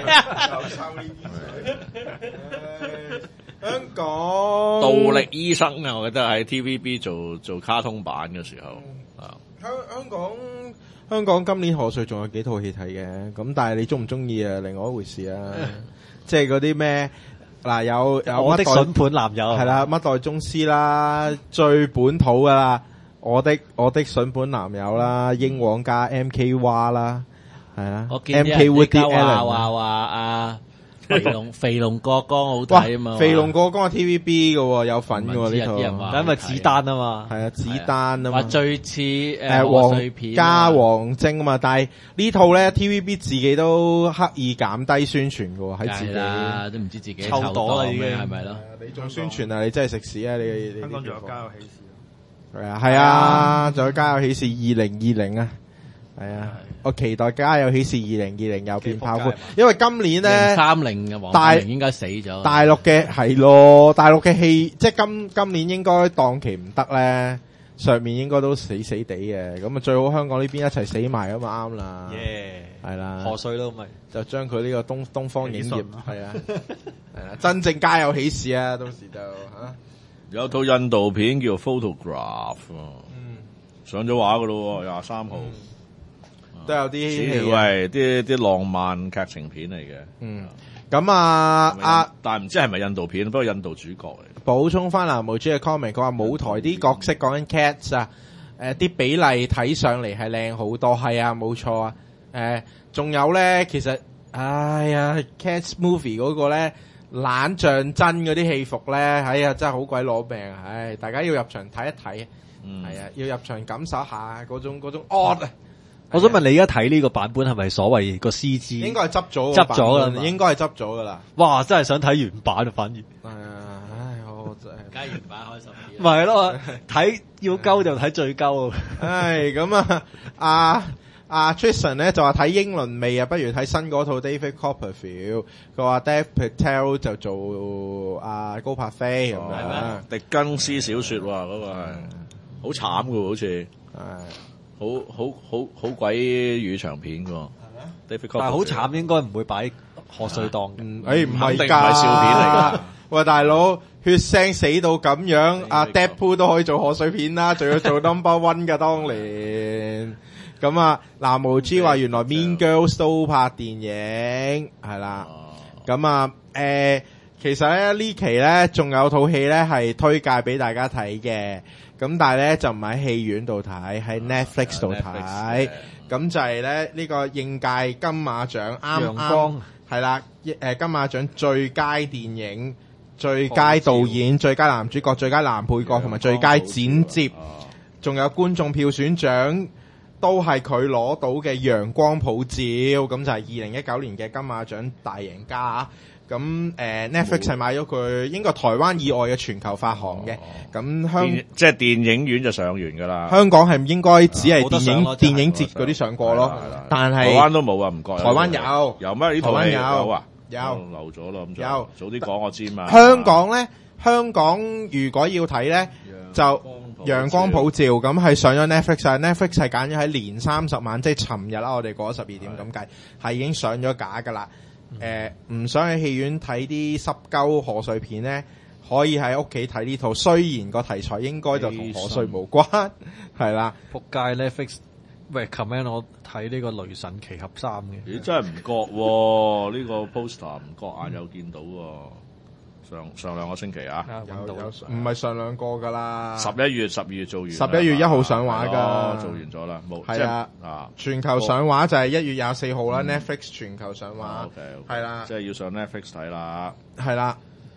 香港杜力醫生啊，我記得喺 T V B 做做卡通版嘅時候啊。 香香港香港今年賀歲仲有幾套戲睇嘅，咁但係你中唔中意啊？另外一回事啊。即係嗰啲咩？嗱，有有我的筍盤男友係啦，乜代宗師啦，最本土噶啦，我的我的筍盤男友啦，英皇加 M K 娃啦，係啦， 我見 M K 啲人 Woody 話話話啊肥龍肥龍過江好睇啊嘛， 肥龍過江係 T V B 嘅，有份嘅呢套， 咁咪子彈啊嘛， 係啊，子彈啊嘛， 話最似誒黃賀歲片加黃晶啊嘛，但係呢套咧 T V B 自己都刻意減低宣傳嘅喺自己， 都唔知自己臭朵啦已經係咪咯？ 你仲宣傳啊？你真係食屎啊！你香港仲有家有喜事係啊，係啊，仲有家有喜事二零二零啊，係啊。我期待家有喜事二零二零又變炮灰，因為今年咧三零嘅黃百鳴應該死咗。 大陸嘅係咯，大陸嘅戲即係今今年應該檔期唔得咧，上面應該都死死地嘅，咁啊最好香港呢邊一齊死埋咁啊啱啦，係啦， 賀歲咯咪就將佢呢個東東方影業係啊，係啦，真正家有喜事啊，到時就吓有套印度片叫 Photograph，嗯，上咗畫噶咯，廿三號。 都有啲喂，啲啲浪漫劇情片嚟嘅。 嗯，咁啊啊， 但係唔知係咪印度片，不過印度主角嚟。 補充翻藍毛主嘅 comment，佢話舞台啲角色講緊 cats 啊，誒啲比例睇上嚟係靚好多，係啊，冇錯啊。誒，仲有咧，其實，哎呀 ，cats movie 嗰個咧，懶像真嗰啲戲服咧，哎呀，真係好鬼攞命啊！唉，大家要入場睇一睇，係啊，要入場感受下嗰種嗰種 odd 啊！ 我想問你而家睇呢個版本係咪所謂個 C G？ 應該係執咗， 執咗啦， 應該係執咗噶啦。 哇！真係想睇原版啊，反而。 係啊，唉，我真係。 加原版開心啲。 咪係咯，睇要鳩就睇最鳩。 唉，咁啊，阿阿 Tristan 咧就話睇英倫味啊，不如睇新嗰套 David Copperfield。佢話 Dev Patel 就做阿高柏飛咁樣。 狄更斯小說喎，嗰個係好慘噶，好似。係。好好好好鬼語長片㗎，但係好慘，應該唔會擺賀歲檔嘅。 誒唔係㗎， 唔係笑片嚟㗎。 喂，大佬，血腥死到咁樣，阿 Deadpool 都可以做賀歲片啦，仲要做 number one 㗎當年。咁啊，藍毛 G 話原來 Mean Girls 都拍電影，係啦。咁啊，誒，其實咧呢期咧仲有套戲咧係推介俾大家睇嘅。咁但係咧就唔喺戲院度睇，喺 Netflix 度睇。咁就係咧呢個應屆金馬獎啱啱係啦，誒金馬獎最佳電影、最佳導演、最佳男主角、最佳男配角同埋最佳剪接，仲有觀眾票選獎都係佢攞到嘅《陽光普照》。咁就係二零一九年嘅金馬獎大贏家啊！咁誒、呃、Netflix 係買咗佢應該台灣以外嘅全球發行嘅，咁、哦、香即係電影院就上完㗎啦。 香港係唔應該只係電影、啊、電影節嗰啲上過咯，但係台灣都冇啊，唔該。 台灣有有咩？呢台灣有有啊， 有漏咗咯，咁有早啲講我知嘛。 香港咧，香港如果要睇咧，就陽光普照咁係上咗 Netflix，Netflix 係揀咗喺年三十晚，即係尋日啦，我哋過咗十二點咁計，係已經上咗架㗎啦。誒、呃，唔想喺戲院睇啲濕鳩賀歲片咧，可以喺屋企睇呢套。雖然個題材應該就同賀歲無關，係啦。 仆街 Netflix recommend 我睇呢個雷神奇俠三嘅。 咦，真係唔覺喎，呢個 poster 唔覺眼有見到喎。上上兩個星期啊， 有有唔係上兩個噶啦。 十一月、十二月做完， 十一月一號上畫噶， 做完咗啦，冇係啊啊， 全球上畫就係一月廿四號啦。Netflix 全球上畫， 係啦， 即係要上 Netflix 睇啦。 係啦，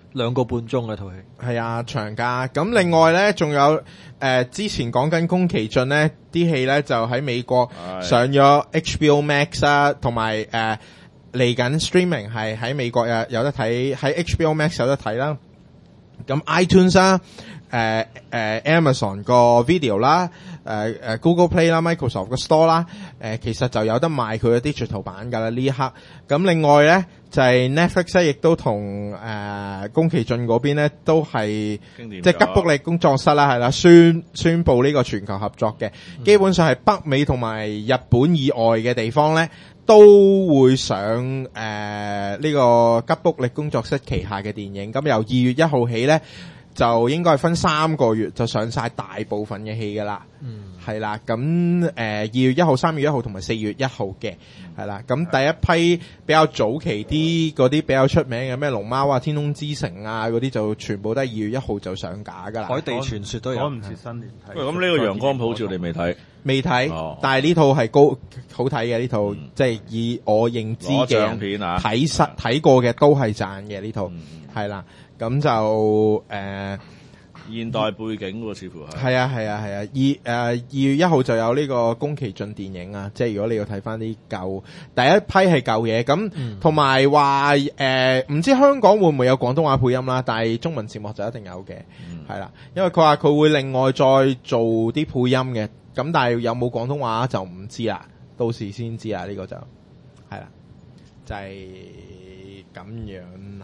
兩個半鐘嘅套戲。 係啊，長㗎。咁另外咧，仲有誒、呃、之前講緊宮崎駿咧啲戲咧，就喺美國上咗 H B O Max 啊，同埋誒嚟緊 streaming 係喺美國有有得睇，喺 H B O Max 有得睇啦。咁 iTunes 啦、啊。誒、呃、誒、呃、Amazon 個 video 啦，誒、呃、誒 Google Play 啦 ，Microsoft 個 store 啦，誒、呃、其實就有得賣佢嘅 digital 版㗎啦呢一刻。咁另外咧就係、是、Netflix 咧，亦都同誒、呃、宮崎駿嗰邊咧都係即係吉卜力工作室啦，係啦，宣宣佈呢個全球合作嘅，嗯、基本上係北美同埋日本以外嘅地方咧都會上誒呢、呃這個吉卜力工作室旗下嘅電影。咁由二月一號起咧。就應該係分三個月就上晒大部分嘅戲㗎啦，係啦、嗯，咁誒二月一號、三月一號同埋四月一號嘅，係啦，咁第一批比較早期啲嗰啲比較出名嘅咩龍貓啊、天空之城啊嗰啲就全部都係二月一號就上架㗎啦。 海地傳說都有， 趕唔切新年睇。 喂，咁呢個陽光普照你未睇？ 未睇， 哦、但係呢套係高好睇嘅呢套，嗯、即係以我認知嘅片啊， 睇實睇過嘅都係讚嘅呢套，係啦、嗯。咁就誒、呃、 現代背景喎，似乎係。 係啊係啊係啊！二誒二月一號就有呢個宮崎駿電影啊，即係如果你要睇翻啲舊第一批係舊嘢，咁同埋話誒唔知香港會唔會有廣東話配音啦？但係中文字幕就一定有嘅，係啦、嗯，因為佢話佢會另外再做啲配音嘅，咁但係有冇廣東話就唔知啦，到時先知啊！呢、呢個就係啦，就係、係、咁樣啦。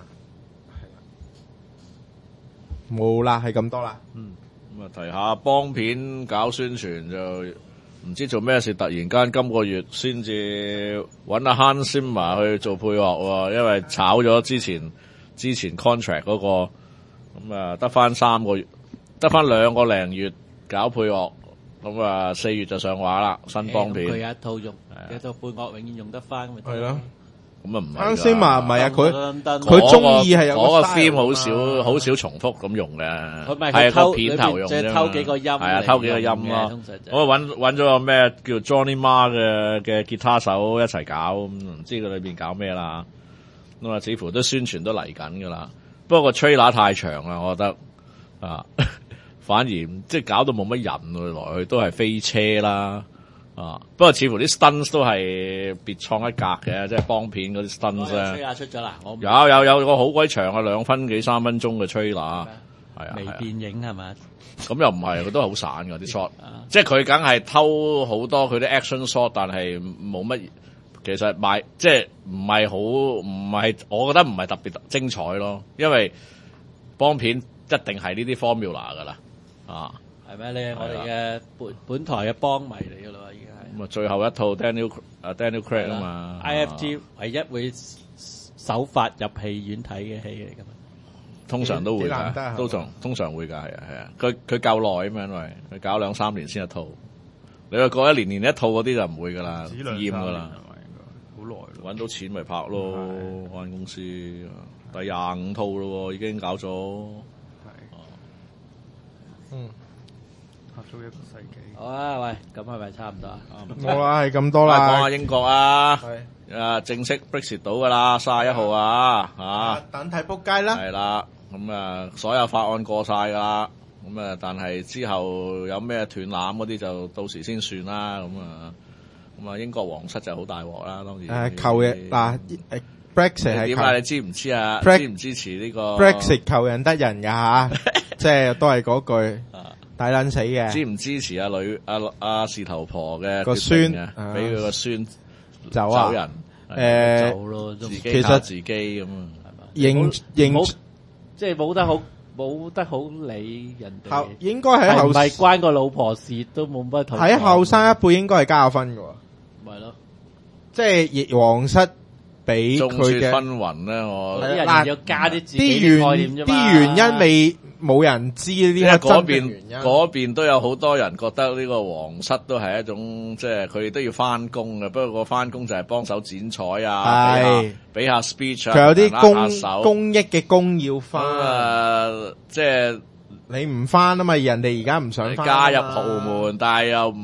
冇啦，係咁多啦。嗯， 咁啊提下幫片搞宣傳就唔知做咩事，突然間今個月先至揾阿 Hans Zimmer 去做配樂，因為炒咗之前之前 contract 嗰、那個，咁啊得翻三個月，得翻兩個零月搞配樂，咁啊四月就上畫啦，新幫片。 佢有一套用，有一套配樂永遠用得翻，咪係咯。 咁啊唔係啱先嘛，唔係啊，佢佢中意係有嗰個 theme 好少好少重複咁用嘅，係個片頭用啫， 即係偷幾個音，係啊，偷幾個音咯。我揾揾咗個咩叫 Johnny Marr 嘅嘅吉他手一齊搞，咁唔知佢裏邊搞咩啦。咁啊，似乎都宣傳都嚟緊噶啦。不過個 trailer 太長啦，我覺得啊，反而即係搞到冇乜人來去，都係飛車啦。啊！不過似乎啲 stunts 都係別創一格嘅，即係幫片嗰啲 stunts 咧。 吹下出咗啦，我有有有個好鬼長嘅兩分幾三分鐘嘅 trailer，係啊， 微電影係咪？ 咁又唔係，佢都好散㗎啲 shot，即係佢梗係偷好多佢啲 action shot，但係冇乜，其實賣即係唔係好唔係，我覺得唔係特別精彩咯，因為幫片一定係呢啲 formula 㗎啦，啊。 係咩咧？我哋嘅本本台嘅幫迷嚟噶啦，已經係。咁啊，最後一套 Daniel 啊 Daniel Craig 啊嘛 ，I F G 唯一會首發入戲院睇嘅戲嚟噶嘛。 通常都會㗎，都仲通常會㗎，係啊係啊。佢佢夠耐啊嘛，因為佢搞兩三年先一套。你話過一年年一套嗰啲就唔會㗎啦，厭㗎啦。 好耐咯， 揾到錢咪拍咯，嗰間公司第廿五套咯，已經搞咗。係。 嗯。 拍咗一個世紀。 好啊，喂，咁係咪差唔多啊？ 冇啦，係咁多啦。 講下英國啊，係啊，正式 Brexit 到噶啦，三十一號啊，吓。 等睇仆街啦。 係啦，咁啊，所有法案過晒噶啦，咁啊，但係之後有咩斷纜嗰啲就到時先算啦，咁啊，咁啊，英國皇室就好大鑊啦，當然。 誒，求嘅嗱，誒 Brexit 係點啊？你支唔支啊？支唔支持呢個 Brexit 求人得人噶吓，即係都係嗰句。大撚死嘅， 支唔支持阿女阿阿事頭婆嘅個孫啊？俾佢個孫走啊！ 走人誒， 走咯， 其實自己咁啊， 認認即係冇得好冇得好理人哋。 應該喺後唔係關個老婆事，都冇乜同。 喺後生一輩應該係加分嘅喎。 咪咯， 即係皇室俾佢嘅紛紜咧，我啲人要加啲自己啲概念啫嘛。 啲原因未。冇人知呢一嗰邊嗰邊都有好多人覺得呢個皇室都係一種即係佢哋都要翻工嘅，不過個翻工就係幫手剪彩啊，係俾下 speech 啊， 佢有啲公公益嘅工要翻啊，即係你唔翻啊嘛，人哋而家唔想加入豪門，但係又唔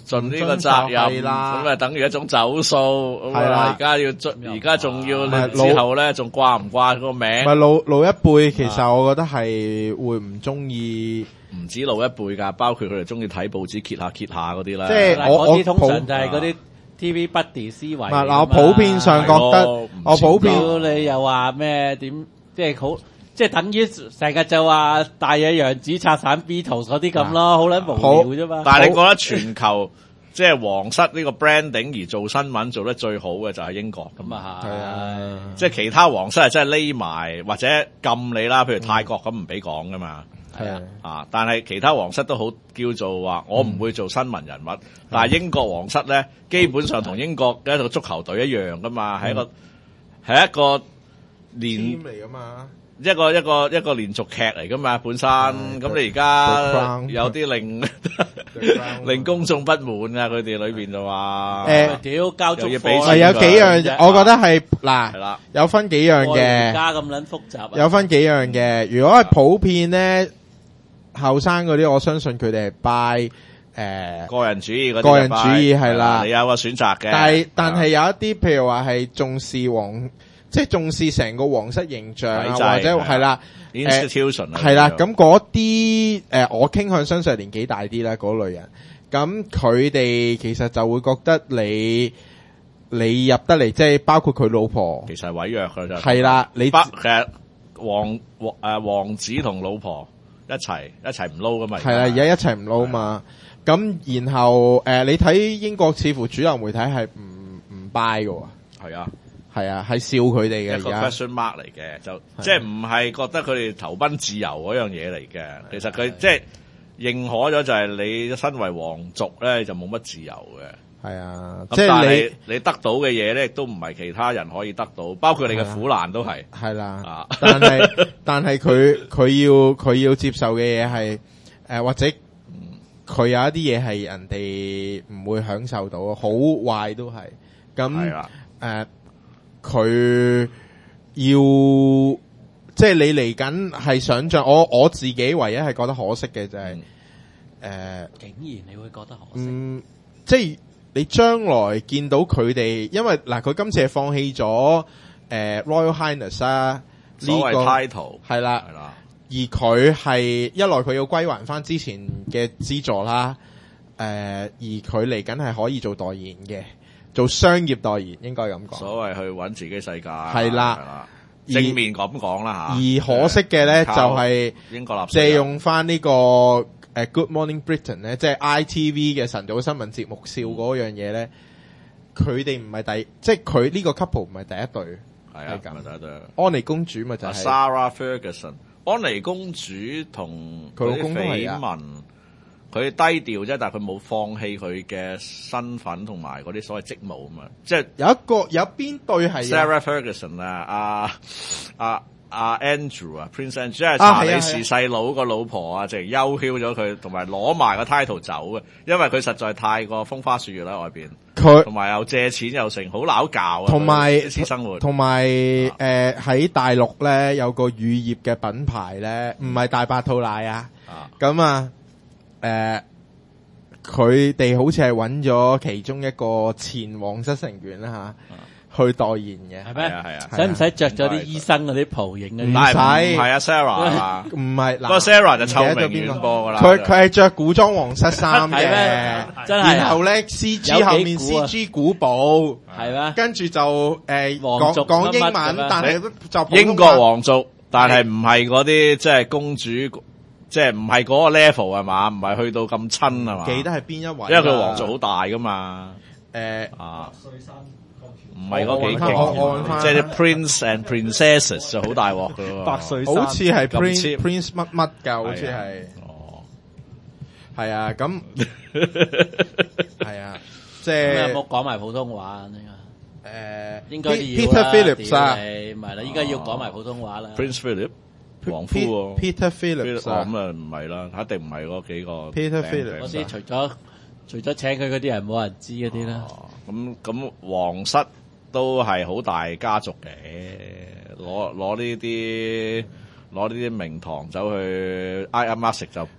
盡呢個責任，咁啊等於一種走數。係啦，而家要而家仲要之後咧，仲掛唔掛個名？ 唔係老老一輩，其實我覺得係會唔中意。 唔止老一輩㗎，包括佢哋中意睇報紙揭下揭下嗰啲啦。 即係我我通常就係嗰啲 T V buddy 思維。唔係我普遍上覺得，我普遍你又話咩點？即係好。即係等於成日就話大野洋子拆散 Beatles 嗰啲咁咯，好撚無聊啫嘛。 但係你覺得全球即係皇室呢個 branding 而做新聞做得最好嘅就係英國咁啊？係啊，即係其他皇室係真係匿埋或者禁你啦，譬如泰國咁唔俾講噶嘛。係啊，啊，但係其他皇室都好叫做話我唔會做新聞人物，嗯、但係英國皇室咧基本上同英國嘅一個足球隊一樣噶嘛，係、嗯、一個係一個連嚟噶嘛。 一個一個一個連續劇嚟噶嘛，本身咁、嗯、你而家有啲令令公眾不滿啊，佢哋裏邊就話誒， 屌交足課， 係有幾樣，我覺得係嗱，係啦，有分幾樣嘅， 而家咁撚複雜， 有分幾樣嘅。如果係普遍咧，後生嗰啲，我相信佢哋係 buy 誒個人主義嗰啲， 個人主義係啦， 你有個選擇嘅。 但係但係有一啲，譬如話係重視皇。即係重視成個皇室形象啊，或者係啦 institution 係啦，咁嗰啲誒，我傾向相信年紀大啲啦嗰類人，咁佢哋其實就會覺得你你入得嚟，即係包括佢老婆， 其實係毀約㗎啫。 係啦，你其實王王誒王子同老婆一齊一齊唔撈㗎嘛。 係啦，而家一齊唔撈嘛。咁然後誒，你睇英國似乎主流媒體係唔唔 buy 㗎喎。 係啊。 係啊，係笑佢哋嘅， 一個 question mark 嚟嘅，就即係唔係覺得佢哋投奔自由嗰樣嘢嚟嘅。其實佢即係認可咗，就係你身為皇族咧，就冇乜自由嘅。係啊， 即係你你得到嘅嘢咧，亦都唔係其他人可以得到，包括你嘅苦難都係。 係啦，啊，但係但係佢佢要佢要接受嘅嘢係誒，或者佢有一啲嘢係人哋唔會享受到，好壞都係。咁誒。佢要即係你嚟緊係想像我我自己唯一係覺得可惜嘅就係、是、誒，嗯呃、 竟然你會覺得可惜？ 嗯，即係你將來見到佢哋，因為嗱佢今次係放棄咗誒、呃、Royal Highness 啊，呢、這個 title 係啦，係啦，而佢係一來佢要歸還翻之前嘅資助啦，誒、呃，而佢嚟緊係可以做代言嘅。做商業代言應該咁講， 所謂去揾自己世界係啦， 正面咁講啦吓。 而可惜嘅咧就係英國借用翻呢個誒 Good Morning Britain 咧，即係 I T V 嘅晨早新聞節目笑嗰樣嘢咧，佢哋唔係第，即係佢呢個 couple 唔係第一對， 係啊，唔係第一對。 安妮公主咪就係 Sarah Ferguson， 安妮公主同佢老公都係緋聞。佢低調啫，但係佢冇放棄佢嘅身份同埋嗰啲所謂職務啊嘛，即係有一個有邊對係 Sarah Ferguson 啊，阿阿阿 Andrew 啊 ，Prince Andrew 即係查理士細佬個老婆啊，淨係休囂咗佢，同埋攞埋個 title 走嘅，因為佢實在太過風花雪月啦外邊，佢同埋又借錢又成，好撈教啊， 同埋私生活， 同埋誒喺大陸咧有個乳業嘅品牌咧，唔係大白兔奶啊，咁啊。誒，佢哋、呃、好似係揾咗其中一個前皇室成員啦吓，啊、去代言嘅， 係咩？ 係啊， 使唔使着咗啲醫生嗰啲袍型嘅？ 唔使， 唔係啊 Sarah， 唔係， 不過 Sarah 就臭名遠播噶啦。 佢佢係着古裝皇室衫嘅， 真係。 然後咧 C G 後面 C G 古堡， 係咩？ 跟住就誒講講英文，但係就英國皇族，但係唔係嗰啲即係公主。即係唔係嗰個 level 係嘛，唔係去到咁親係嘛？ 記得係邊一位？ 因為佢皇族好大噶嘛。 誒啊，唔係嗰幾勁， 即係啲 prince and princesses 就好大鑊噶喎。 百歲山好似係 prince prince 乜乜㗎，好似係。哦，係啊，咁係啊，即係有冇講埋普通話呢個？誒，應該要 Peter Phillips 啊， 唔係啦，依家要講埋普通話啦。 Prince Philip。王夫喎 Peter Phillips 咁啊唔係啦，一定唔係嗰幾個 Peter Phillips 嗰啲，除咗除咗請佢嗰啲人，冇人知嗰啲啦。 咁咁皇室都係好大家族嘅，攞攞呢啲攞呢啲名堂走去挨阿媽食就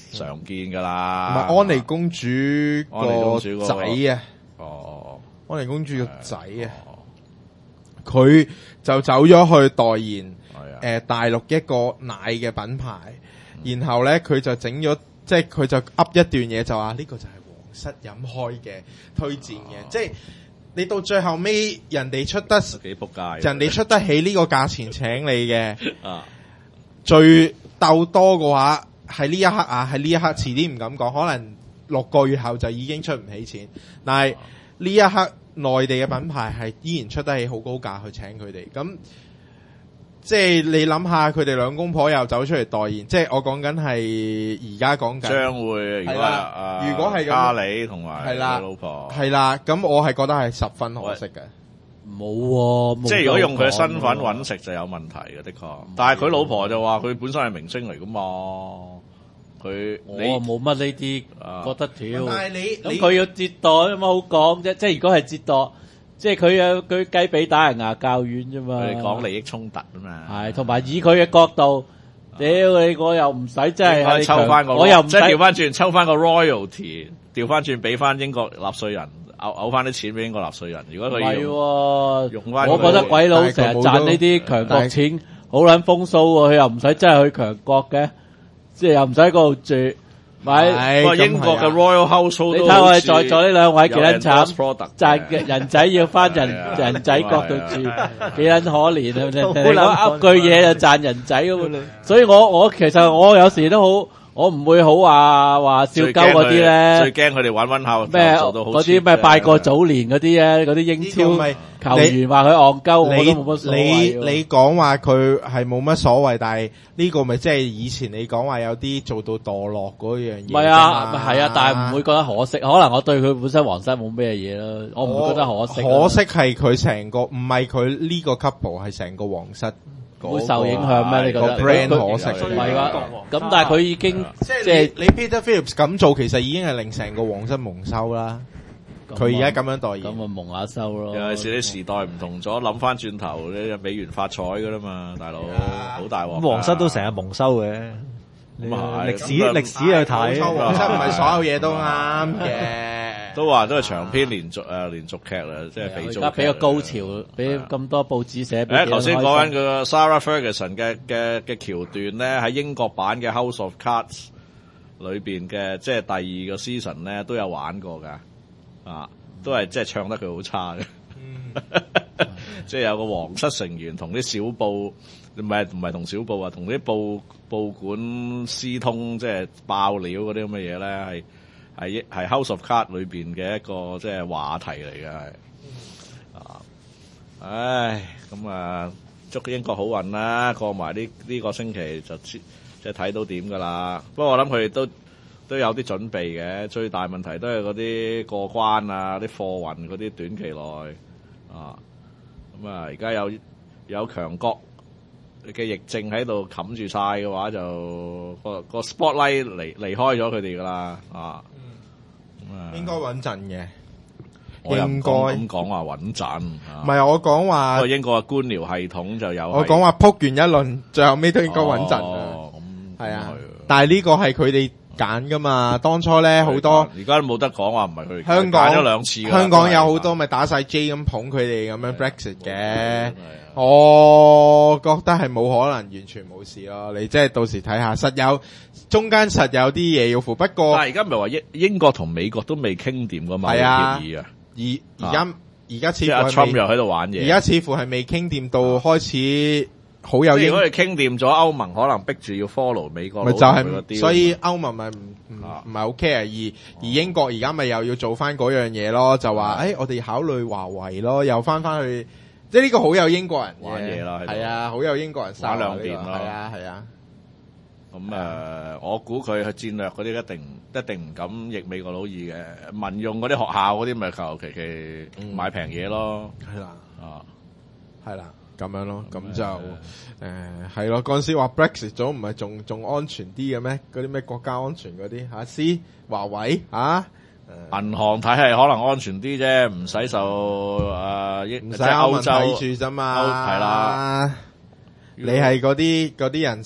常見噶啦。 唔係安妮公主個仔啊， 哦， 安妮公主個仔啊，佢就走咗去代言誒大陸一個奶嘅品牌，然後咧佢就整咗，即係佢就噏一段嘢就話呢個就係皇室飲開嘅推薦嘅，即係。你到最後尾，人哋出得幾仆街， 人哋出得起呢個價錢請你嘅，啊，最鬥多嘅話喺呢一刻啊，喺呢一刻遲啲唔敢講，可能六個月後就已經出唔起錢。但係呢一刻內地嘅品牌係依然出得起好高價去請佢哋，咁即係你諗下，佢哋兩公婆又走出嚟代言，即係我講緊係而家講緊將會，如果啊， 如果係咁， 嘉里同埋佢老婆係啦，咁我係覺得係十分可惜嘅。 冇、啊， 即係如果用佢嘅身份揾食就有問題嘅，的確。但係佢老婆就話佢本身係明星嚟噶嘛，佢我冇乜呢啲覺得屌。 但係你咁佢要折墮有乜好講啫？即係如果係折墮。即係佢有佢雞髀打人牙較軟啫嘛， 佢哋講利益衝突啊嘛， 係同埋以佢嘅角度，屌你我又唔使真係抽翻個， 我又唔即係調翻轉抽翻個 royalty， 調翻轉俾翻英國納稅人，嘔嘔翻啲錢俾英國納稅人。如果佢用用翻， 我覺得鬼佬成日賺呢啲強國錢，好撚風騷喎，佢又唔使真係去強國嘅，即係又唔使嗰度住。咪， 不過英國嘅 Royal Household， 你睇我哋在座呢兩位幾撚慘，賺人仔要翻人人仔國度住，幾撚可憐啊！你講噏句嘢就賺人仔咁，所以我我其實我有時都好，我唔會好話話笑鳩嗰啲咧。 最驚佢哋玩溫校咩嗰啲咩拜過早年嗰啲咧，嗰啲英超球員話佢戇鳩，我都冇乜所謂。 你你講話佢係冇乜所謂，但係呢個咪即係以前你講話有啲做到墮落嗰樣嘢。 唔係啊，係啊，但係唔會覺得可惜。可能我對佢本身皇室冇咩嘢咯，我唔會覺得可惜。 可惜係佢成個唔係佢呢個 couple 係成個皇室會受影響咩？你覺得 brand 可惜唔係㗎。咁但係佢已經即係你 Peter Phillips 咁做，其實已經係令成個皇室蒙羞啦。佢而家咁樣代言， 咁咪蒙下收咯。 尤其是啲時代唔同咗，諗翻轉頭，你美元發財噶啦嘛，大佬好大鑊。 咁皇室都成日蒙羞嘅， 咁啊歷史歷史去睇， 皇室唔係所有嘢都啱嘅。 都話都係長篇連續誒連續劇啦，即係肥皂劇。 而家俾個高潮，俾咁多報紙寫。 誒，頭先講緊個 Sarah Ferguson 嘅嘅嘅橋段咧，喺英國版嘅 House of Cards 裏邊嘅，即係第二個 season 咧都有玩過噶。啊，都係即係唱得佢好差嘅，嗯、即係有個皇室成員同啲小報，唔係唔係同小報啊，同啲報報館私通，即係爆料嗰啲咁嘅嘢咧，係係係 House of Cards 裏邊嘅一個即係話題嚟嘅，係、嗯、啊，唉，咁啊，祝英國好運啦，過埋呢呢個星期就即係睇到點噶啦，不過我諗佢哋都。都有啲準備嘅，最大問題都係嗰啲過關啊，啲貨運嗰啲短期內啊，咁啊而家有有強國嘅疫症喺度冚住晒嘅話，就個個 spotlight 離離開咗佢哋噶啦啊，咁啊應該穩陣嘅， 應該咁講話穩陣， 唔係我講話， 英國嘅官僚系統就有， 我講話撲完一輪，最後尾都應該穩陣啊，係啊，但係呢個係佢哋揀噶嘛，當初咧好多， 而家都冇得講話唔係佢哋香港揀咗兩次， 香港有好多咪打晒 J 咁捧佢哋咁樣 Brexit 嘅，我覺得係冇可能完全冇事咯。你即係到時睇下，實有中間實有啲嘢要付。不過但係而家唔係話英英國同美國都未傾掂噶嘛， 係啊， 協議啊， 而而家而家似乎阿 Trump 又喺度玩嘢， 而家似乎係未傾掂到開始。好有， 如果你傾掂咗，歐盟可能逼住要 follow 美國， 咪就係，所以歐盟咪唔唔唔係好 care，而而英國而家咪又要做翻嗰樣嘢咯，就話誒，我哋考慮華為咯，又翻翻去，即係呢個好有英國人玩嘢啦， 係啊，好有英國人打兩邊咯， 係啊係啊， 咁誒，我估佢去戰略嗰啲一定一定唔敢逆美國佬意嘅，民用嗰啲學校嗰啲咪求其其買平嘢咯， 係啦， 啊， 係啦。咁樣咯，咁就誒係咯。嗰陣時話 Brexit 咗唔係仲仲安全啲嘅咩？嗰啲咩國家安全嗰啲嚇，C 華為嚇， 銀行體系可能安全啲啫，唔使受誒英唔使歐洲睇住啫嘛，係啦。 你係嗰啲嗰啲人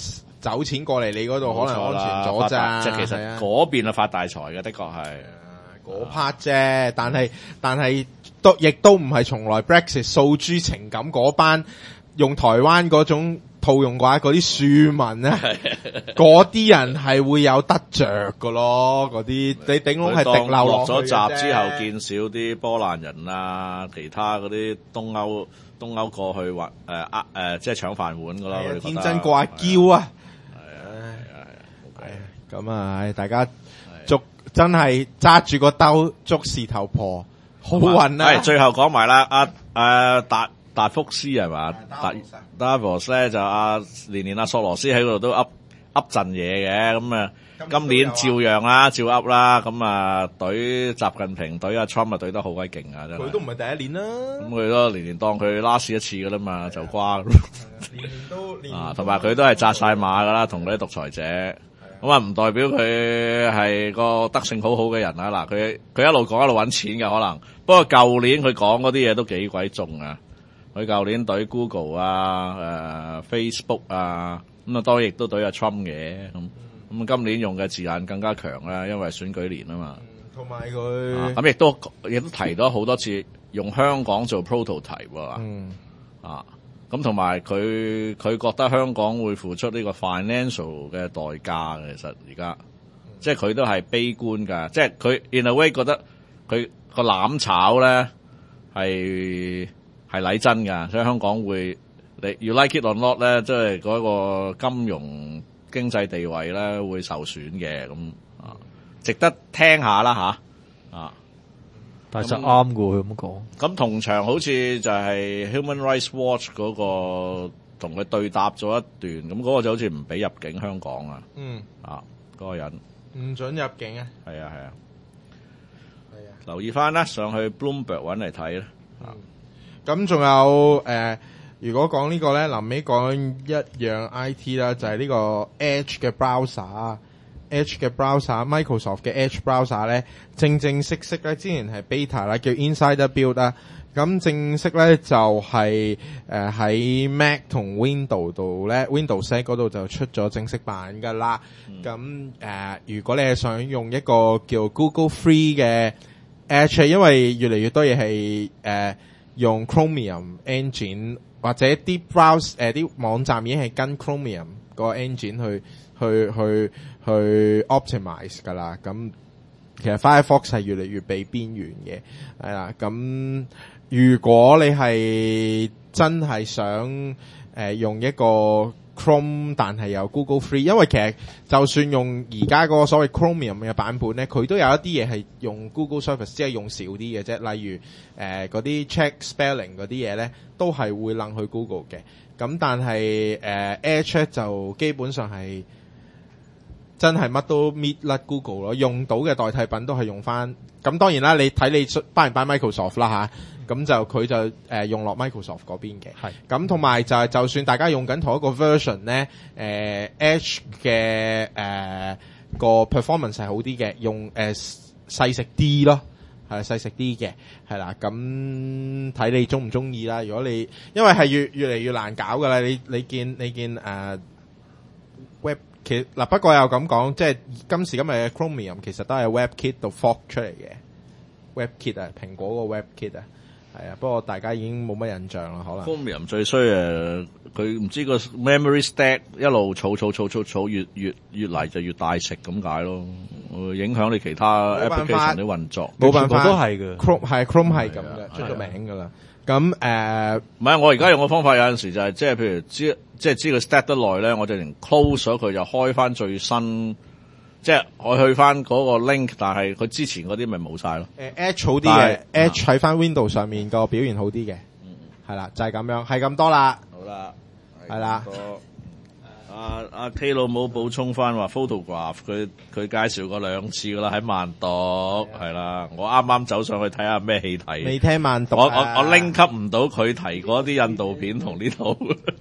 走錢過嚟你嗰度，可能安全咗咋。 即係其實嗰邊啊發大財嘅，的確係嗰 part 啫。但係但係都亦都唔係從來 Brexit 訴諸情感嗰班用台灣嗰種套用嘅話，嗰啲庶民咧，嗰啲人係會有得着㗎咯。嗰啲你頂籠係滴漏落咗閘之後，見少啲波蘭人啊，其他嗰啲東歐東歐過去或誒呃誒，即係搶飯碗㗎啦。 天真過阿嬌啊！係啊，咁啊，大家捉真係揸住個兜捉事頭婆，好運啊！ 最後講埋啦，阿阿達達福斯係嘛？達達福斯咧就阿年年阿索羅斯喺嗰度都噏噏陣嘢嘅，咁啊今年照樣啦，照噏啦，咁啊懟習近平懟阿 Trump 啊懟得好鬼勁啊！真係佢都唔係第一年啦， 咁佢都年年當佢 last 一次噶啦嘛，就瓜咁。 年年都年啊，同埋佢都係紮晒馬噶啦，同嗰啲獨裁者。咁啊，唔代表佢係個德性好好嘅人啊！嗱，佢佢一路講一路揾錢嘅可能，不過舊年佢講嗰啲嘢都幾鬼重啊！佢舊年對 Google 啊、誒、呃、Facebook 啊，咁啊當然亦都對阿 Trump 嘅，咁咁今年用嘅字眼更加強啦，因為選舉年啊嘛。 同埋佢咁亦都亦都提咗好多次用香港做 prototype 喎。 嗯啊。咁同埋佢佢覺得香港會付出呢個 financial 嘅代價嘅，其實而家即係佢都係悲觀㗎，即係佢 in a way 覺得佢個攬炒咧係係禮真㗎，所以香港會你 you like it or not 咧，即係嗰個金融經濟地位咧會受損嘅，咁啊值得聽下啦吓啊！ 但係實啱嘅佢咁講。 咁同場好似就係 Human Rights Watch 嗰個同佢對答咗一段，咁嗰個就好似唔俾入境香港啊。 嗯啊，嗰個人唔准入境啊。 係啊係啊係啊。 留意翻啦，上去 Bloomberg 揾嚟睇啦。 咁仲有誒，如果講呢個咧，臨尾講一樣 I T 啦，就係呢個 Edge 嘅 browser。Edge 嘅 browser，Microsoft 嘅 Edge browser 咧，正正式式咧，之前係 beta 啦，叫 Insider Build 啦。咁正式咧就係誒喺 Mac 同 Windows 度咧 ，Windows 嗰度就出咗正式版噶啦。咁、嗯、誒、呃，如果你係想用一個叫 Google Free 嘅 Edge， 因為越嚟越多嘢係誒用 Chromium Engine 或者啲 browse 誒啲網站已經係跟 Chromium 個 engine 去去去。去 optimize 噶啦，咁其實 Firefox 係越嚟越被邊緣嘅，係啦。咁如果你係真係想誒、呃、用一個 Chrome， 但係有 Google Free， 因為其實就算用而家嗰個所謂 Chromium 嘅版本咧，佢都有一啲嘢係用 Google Service， 即係用少啲嘅啫。例如誒嗰啲 check spelling 嗰啲嘢咧，都係會掕去 Google 嘅。咁但係誒、呃、Edge 就基本上係。真係乜都搣甩 Google 咯，用到嘅代替品都係用翻。咁當然啦，你睇你 buy 唔 buy Microsoft 啦吓，咁、啊、就佢就誒、呃、用落 Microsoft 嗰邊嘅。係咁同埋就係就算大家用緊同一個 version 咧，誒、呃、Edge 嘅誒、呃、個 performance 係好啲嘅，用誒、呃、細食啲咯，係細食啲嘅，係啦。咁睇你中唔中意啦。如果你因為係越越嚟越難搞噶啦，你你見你見誒、呃、web。其實嗱，不過又咁講，即係今時今日嘅 Chromium 其實都係 WebKit 度 fork 出嚟嘅 WebKit 啊，蘋果個 WebKit 啊，係啊，不過大家已經冇乜印象啦，可能。Chromium 最衰誒，佢唔知個 memory stack 一路儲儲儲儲儲越越越嚟就越大食咁解咯，會影響你其他 application 啲運作。 冇辦法， 都係嘅。 Chrome 係 Chrome 係咁嘅，出咗名噶啦。咁誒，唔、呃、 係我而家用嘅方法有陣時就係、是、即係譬如知即係知佢 stack 得耐咧，我就連 close 咗佢就開翻最新，即係我去翻嗰個 link， 但係佢之前嗰啲咪冇晒咯。 誒 Edge 好啲嘅 ，Edge 喺翻 Windows 上面個表現好啲嘅，嗯，係啦，就係、是、咁樣，係咁多啦。 好啦， 係啦。 阿阿 K 老母補充翻話 photograph， 佢佢介紹過兩次噶啦，喺萬讀係啦，我啱啱走上去睇下咩戲睇。 未聽萬讀、 啊， 我我我拎級唔到佢提嗰啲印度片同呢套。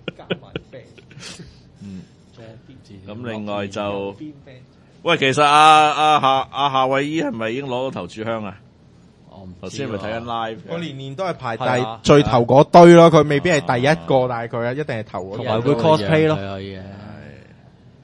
嗯，咁另外就，喂，其實阿阿夏阿夏慧姨係咪已經攞到頭炷香啊？頭先咪睇緊 live， 我年年都係排第最頭嗰堆咯，佢未必係第一個，但係佢一定係頭嗰。 同埋會 cosplay 咯。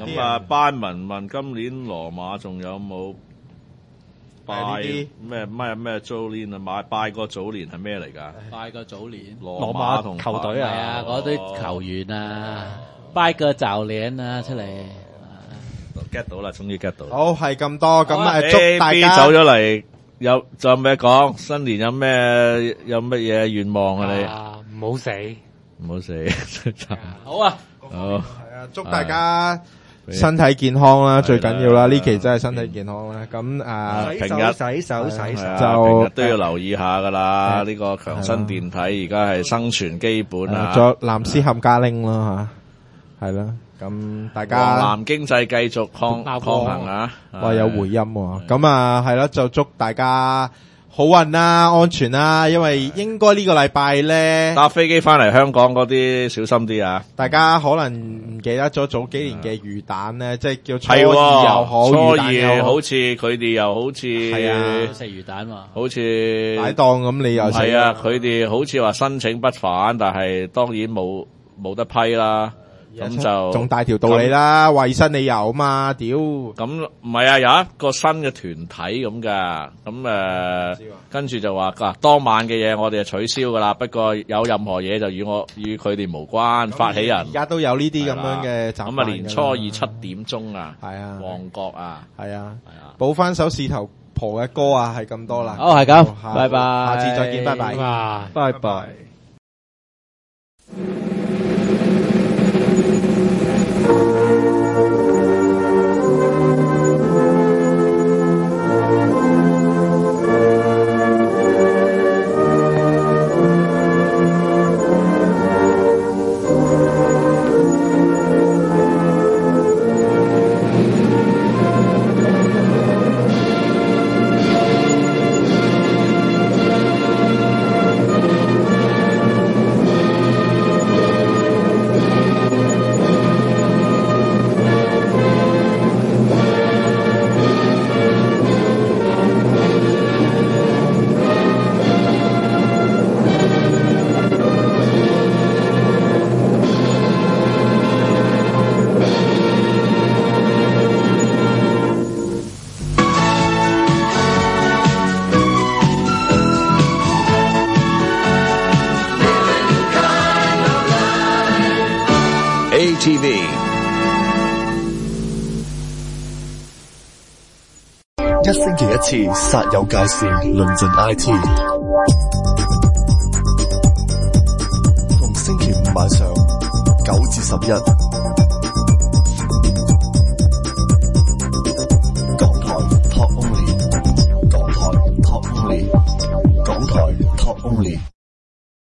咁啊，班文問今年羅馬仲有冇拜咩咩咩早年啊？買拜個早年係咩嚟㗎？ 拜個早年， 羅馬同球隊啊，嗰啲球員啊，拜個教練啊出嚟。 get 到啦，終於 get 到。 好，係咁多，咁啊，祝大家走咗嚟，有仲有咩講？新年有咩有乜嘢願望啊？你唔好死， 唔好死。 好啊， 好， 係啊，祝大家身體健康啦，最緊要啦，呢期真係身體健康啦。咁啊， 平日洗手洗手， 就平日都要留意下噶啦。呢個強身電體而家係生存基本啊。 仲有藍絲冚家拎啦吓，係啦。咁大家南經濟繼續抗抗衡啊！ 哇，有回音喎。咁啊，係啦，就祝大家好運啦，安全啦。因為應該呢個禮拜咧， 搭飛機翻嚟香港嗰啲小心啲啊！ 大家可能唔記得咗早幾年嘅魚蛋咧，即係叫初二又好， 初魚蛋又二好似佢哋又好似係啊， 食魚蛋喎， 好似擺檔咁，你又係啊！佢哋好似話申請不返，但係當然冇冇得批啦。咁就仲大條道理啦，衛生理由啊嘛，屌！ 咁唔係啊，有一個新嘅團體咁噶，咁誒、呃，跟住就話嗱，當晚嘅嘢我哋就取消噶啦，不過有任何嘢就與我與佢哋無關，發起人而家都有呢啲咁樣嘅習慣。 咁啊，年初二七點鐘啊， 係啊， 旺角啊， 係啊，係啊，補翻首事頭婆嘅歌啊，係咁多啦。 好，係咁，拜拜， 下次再見，拜拜， 拜拜。 A T V 一星期一次，煞有介事，論盡 I T。逢星期五晚上九至十一。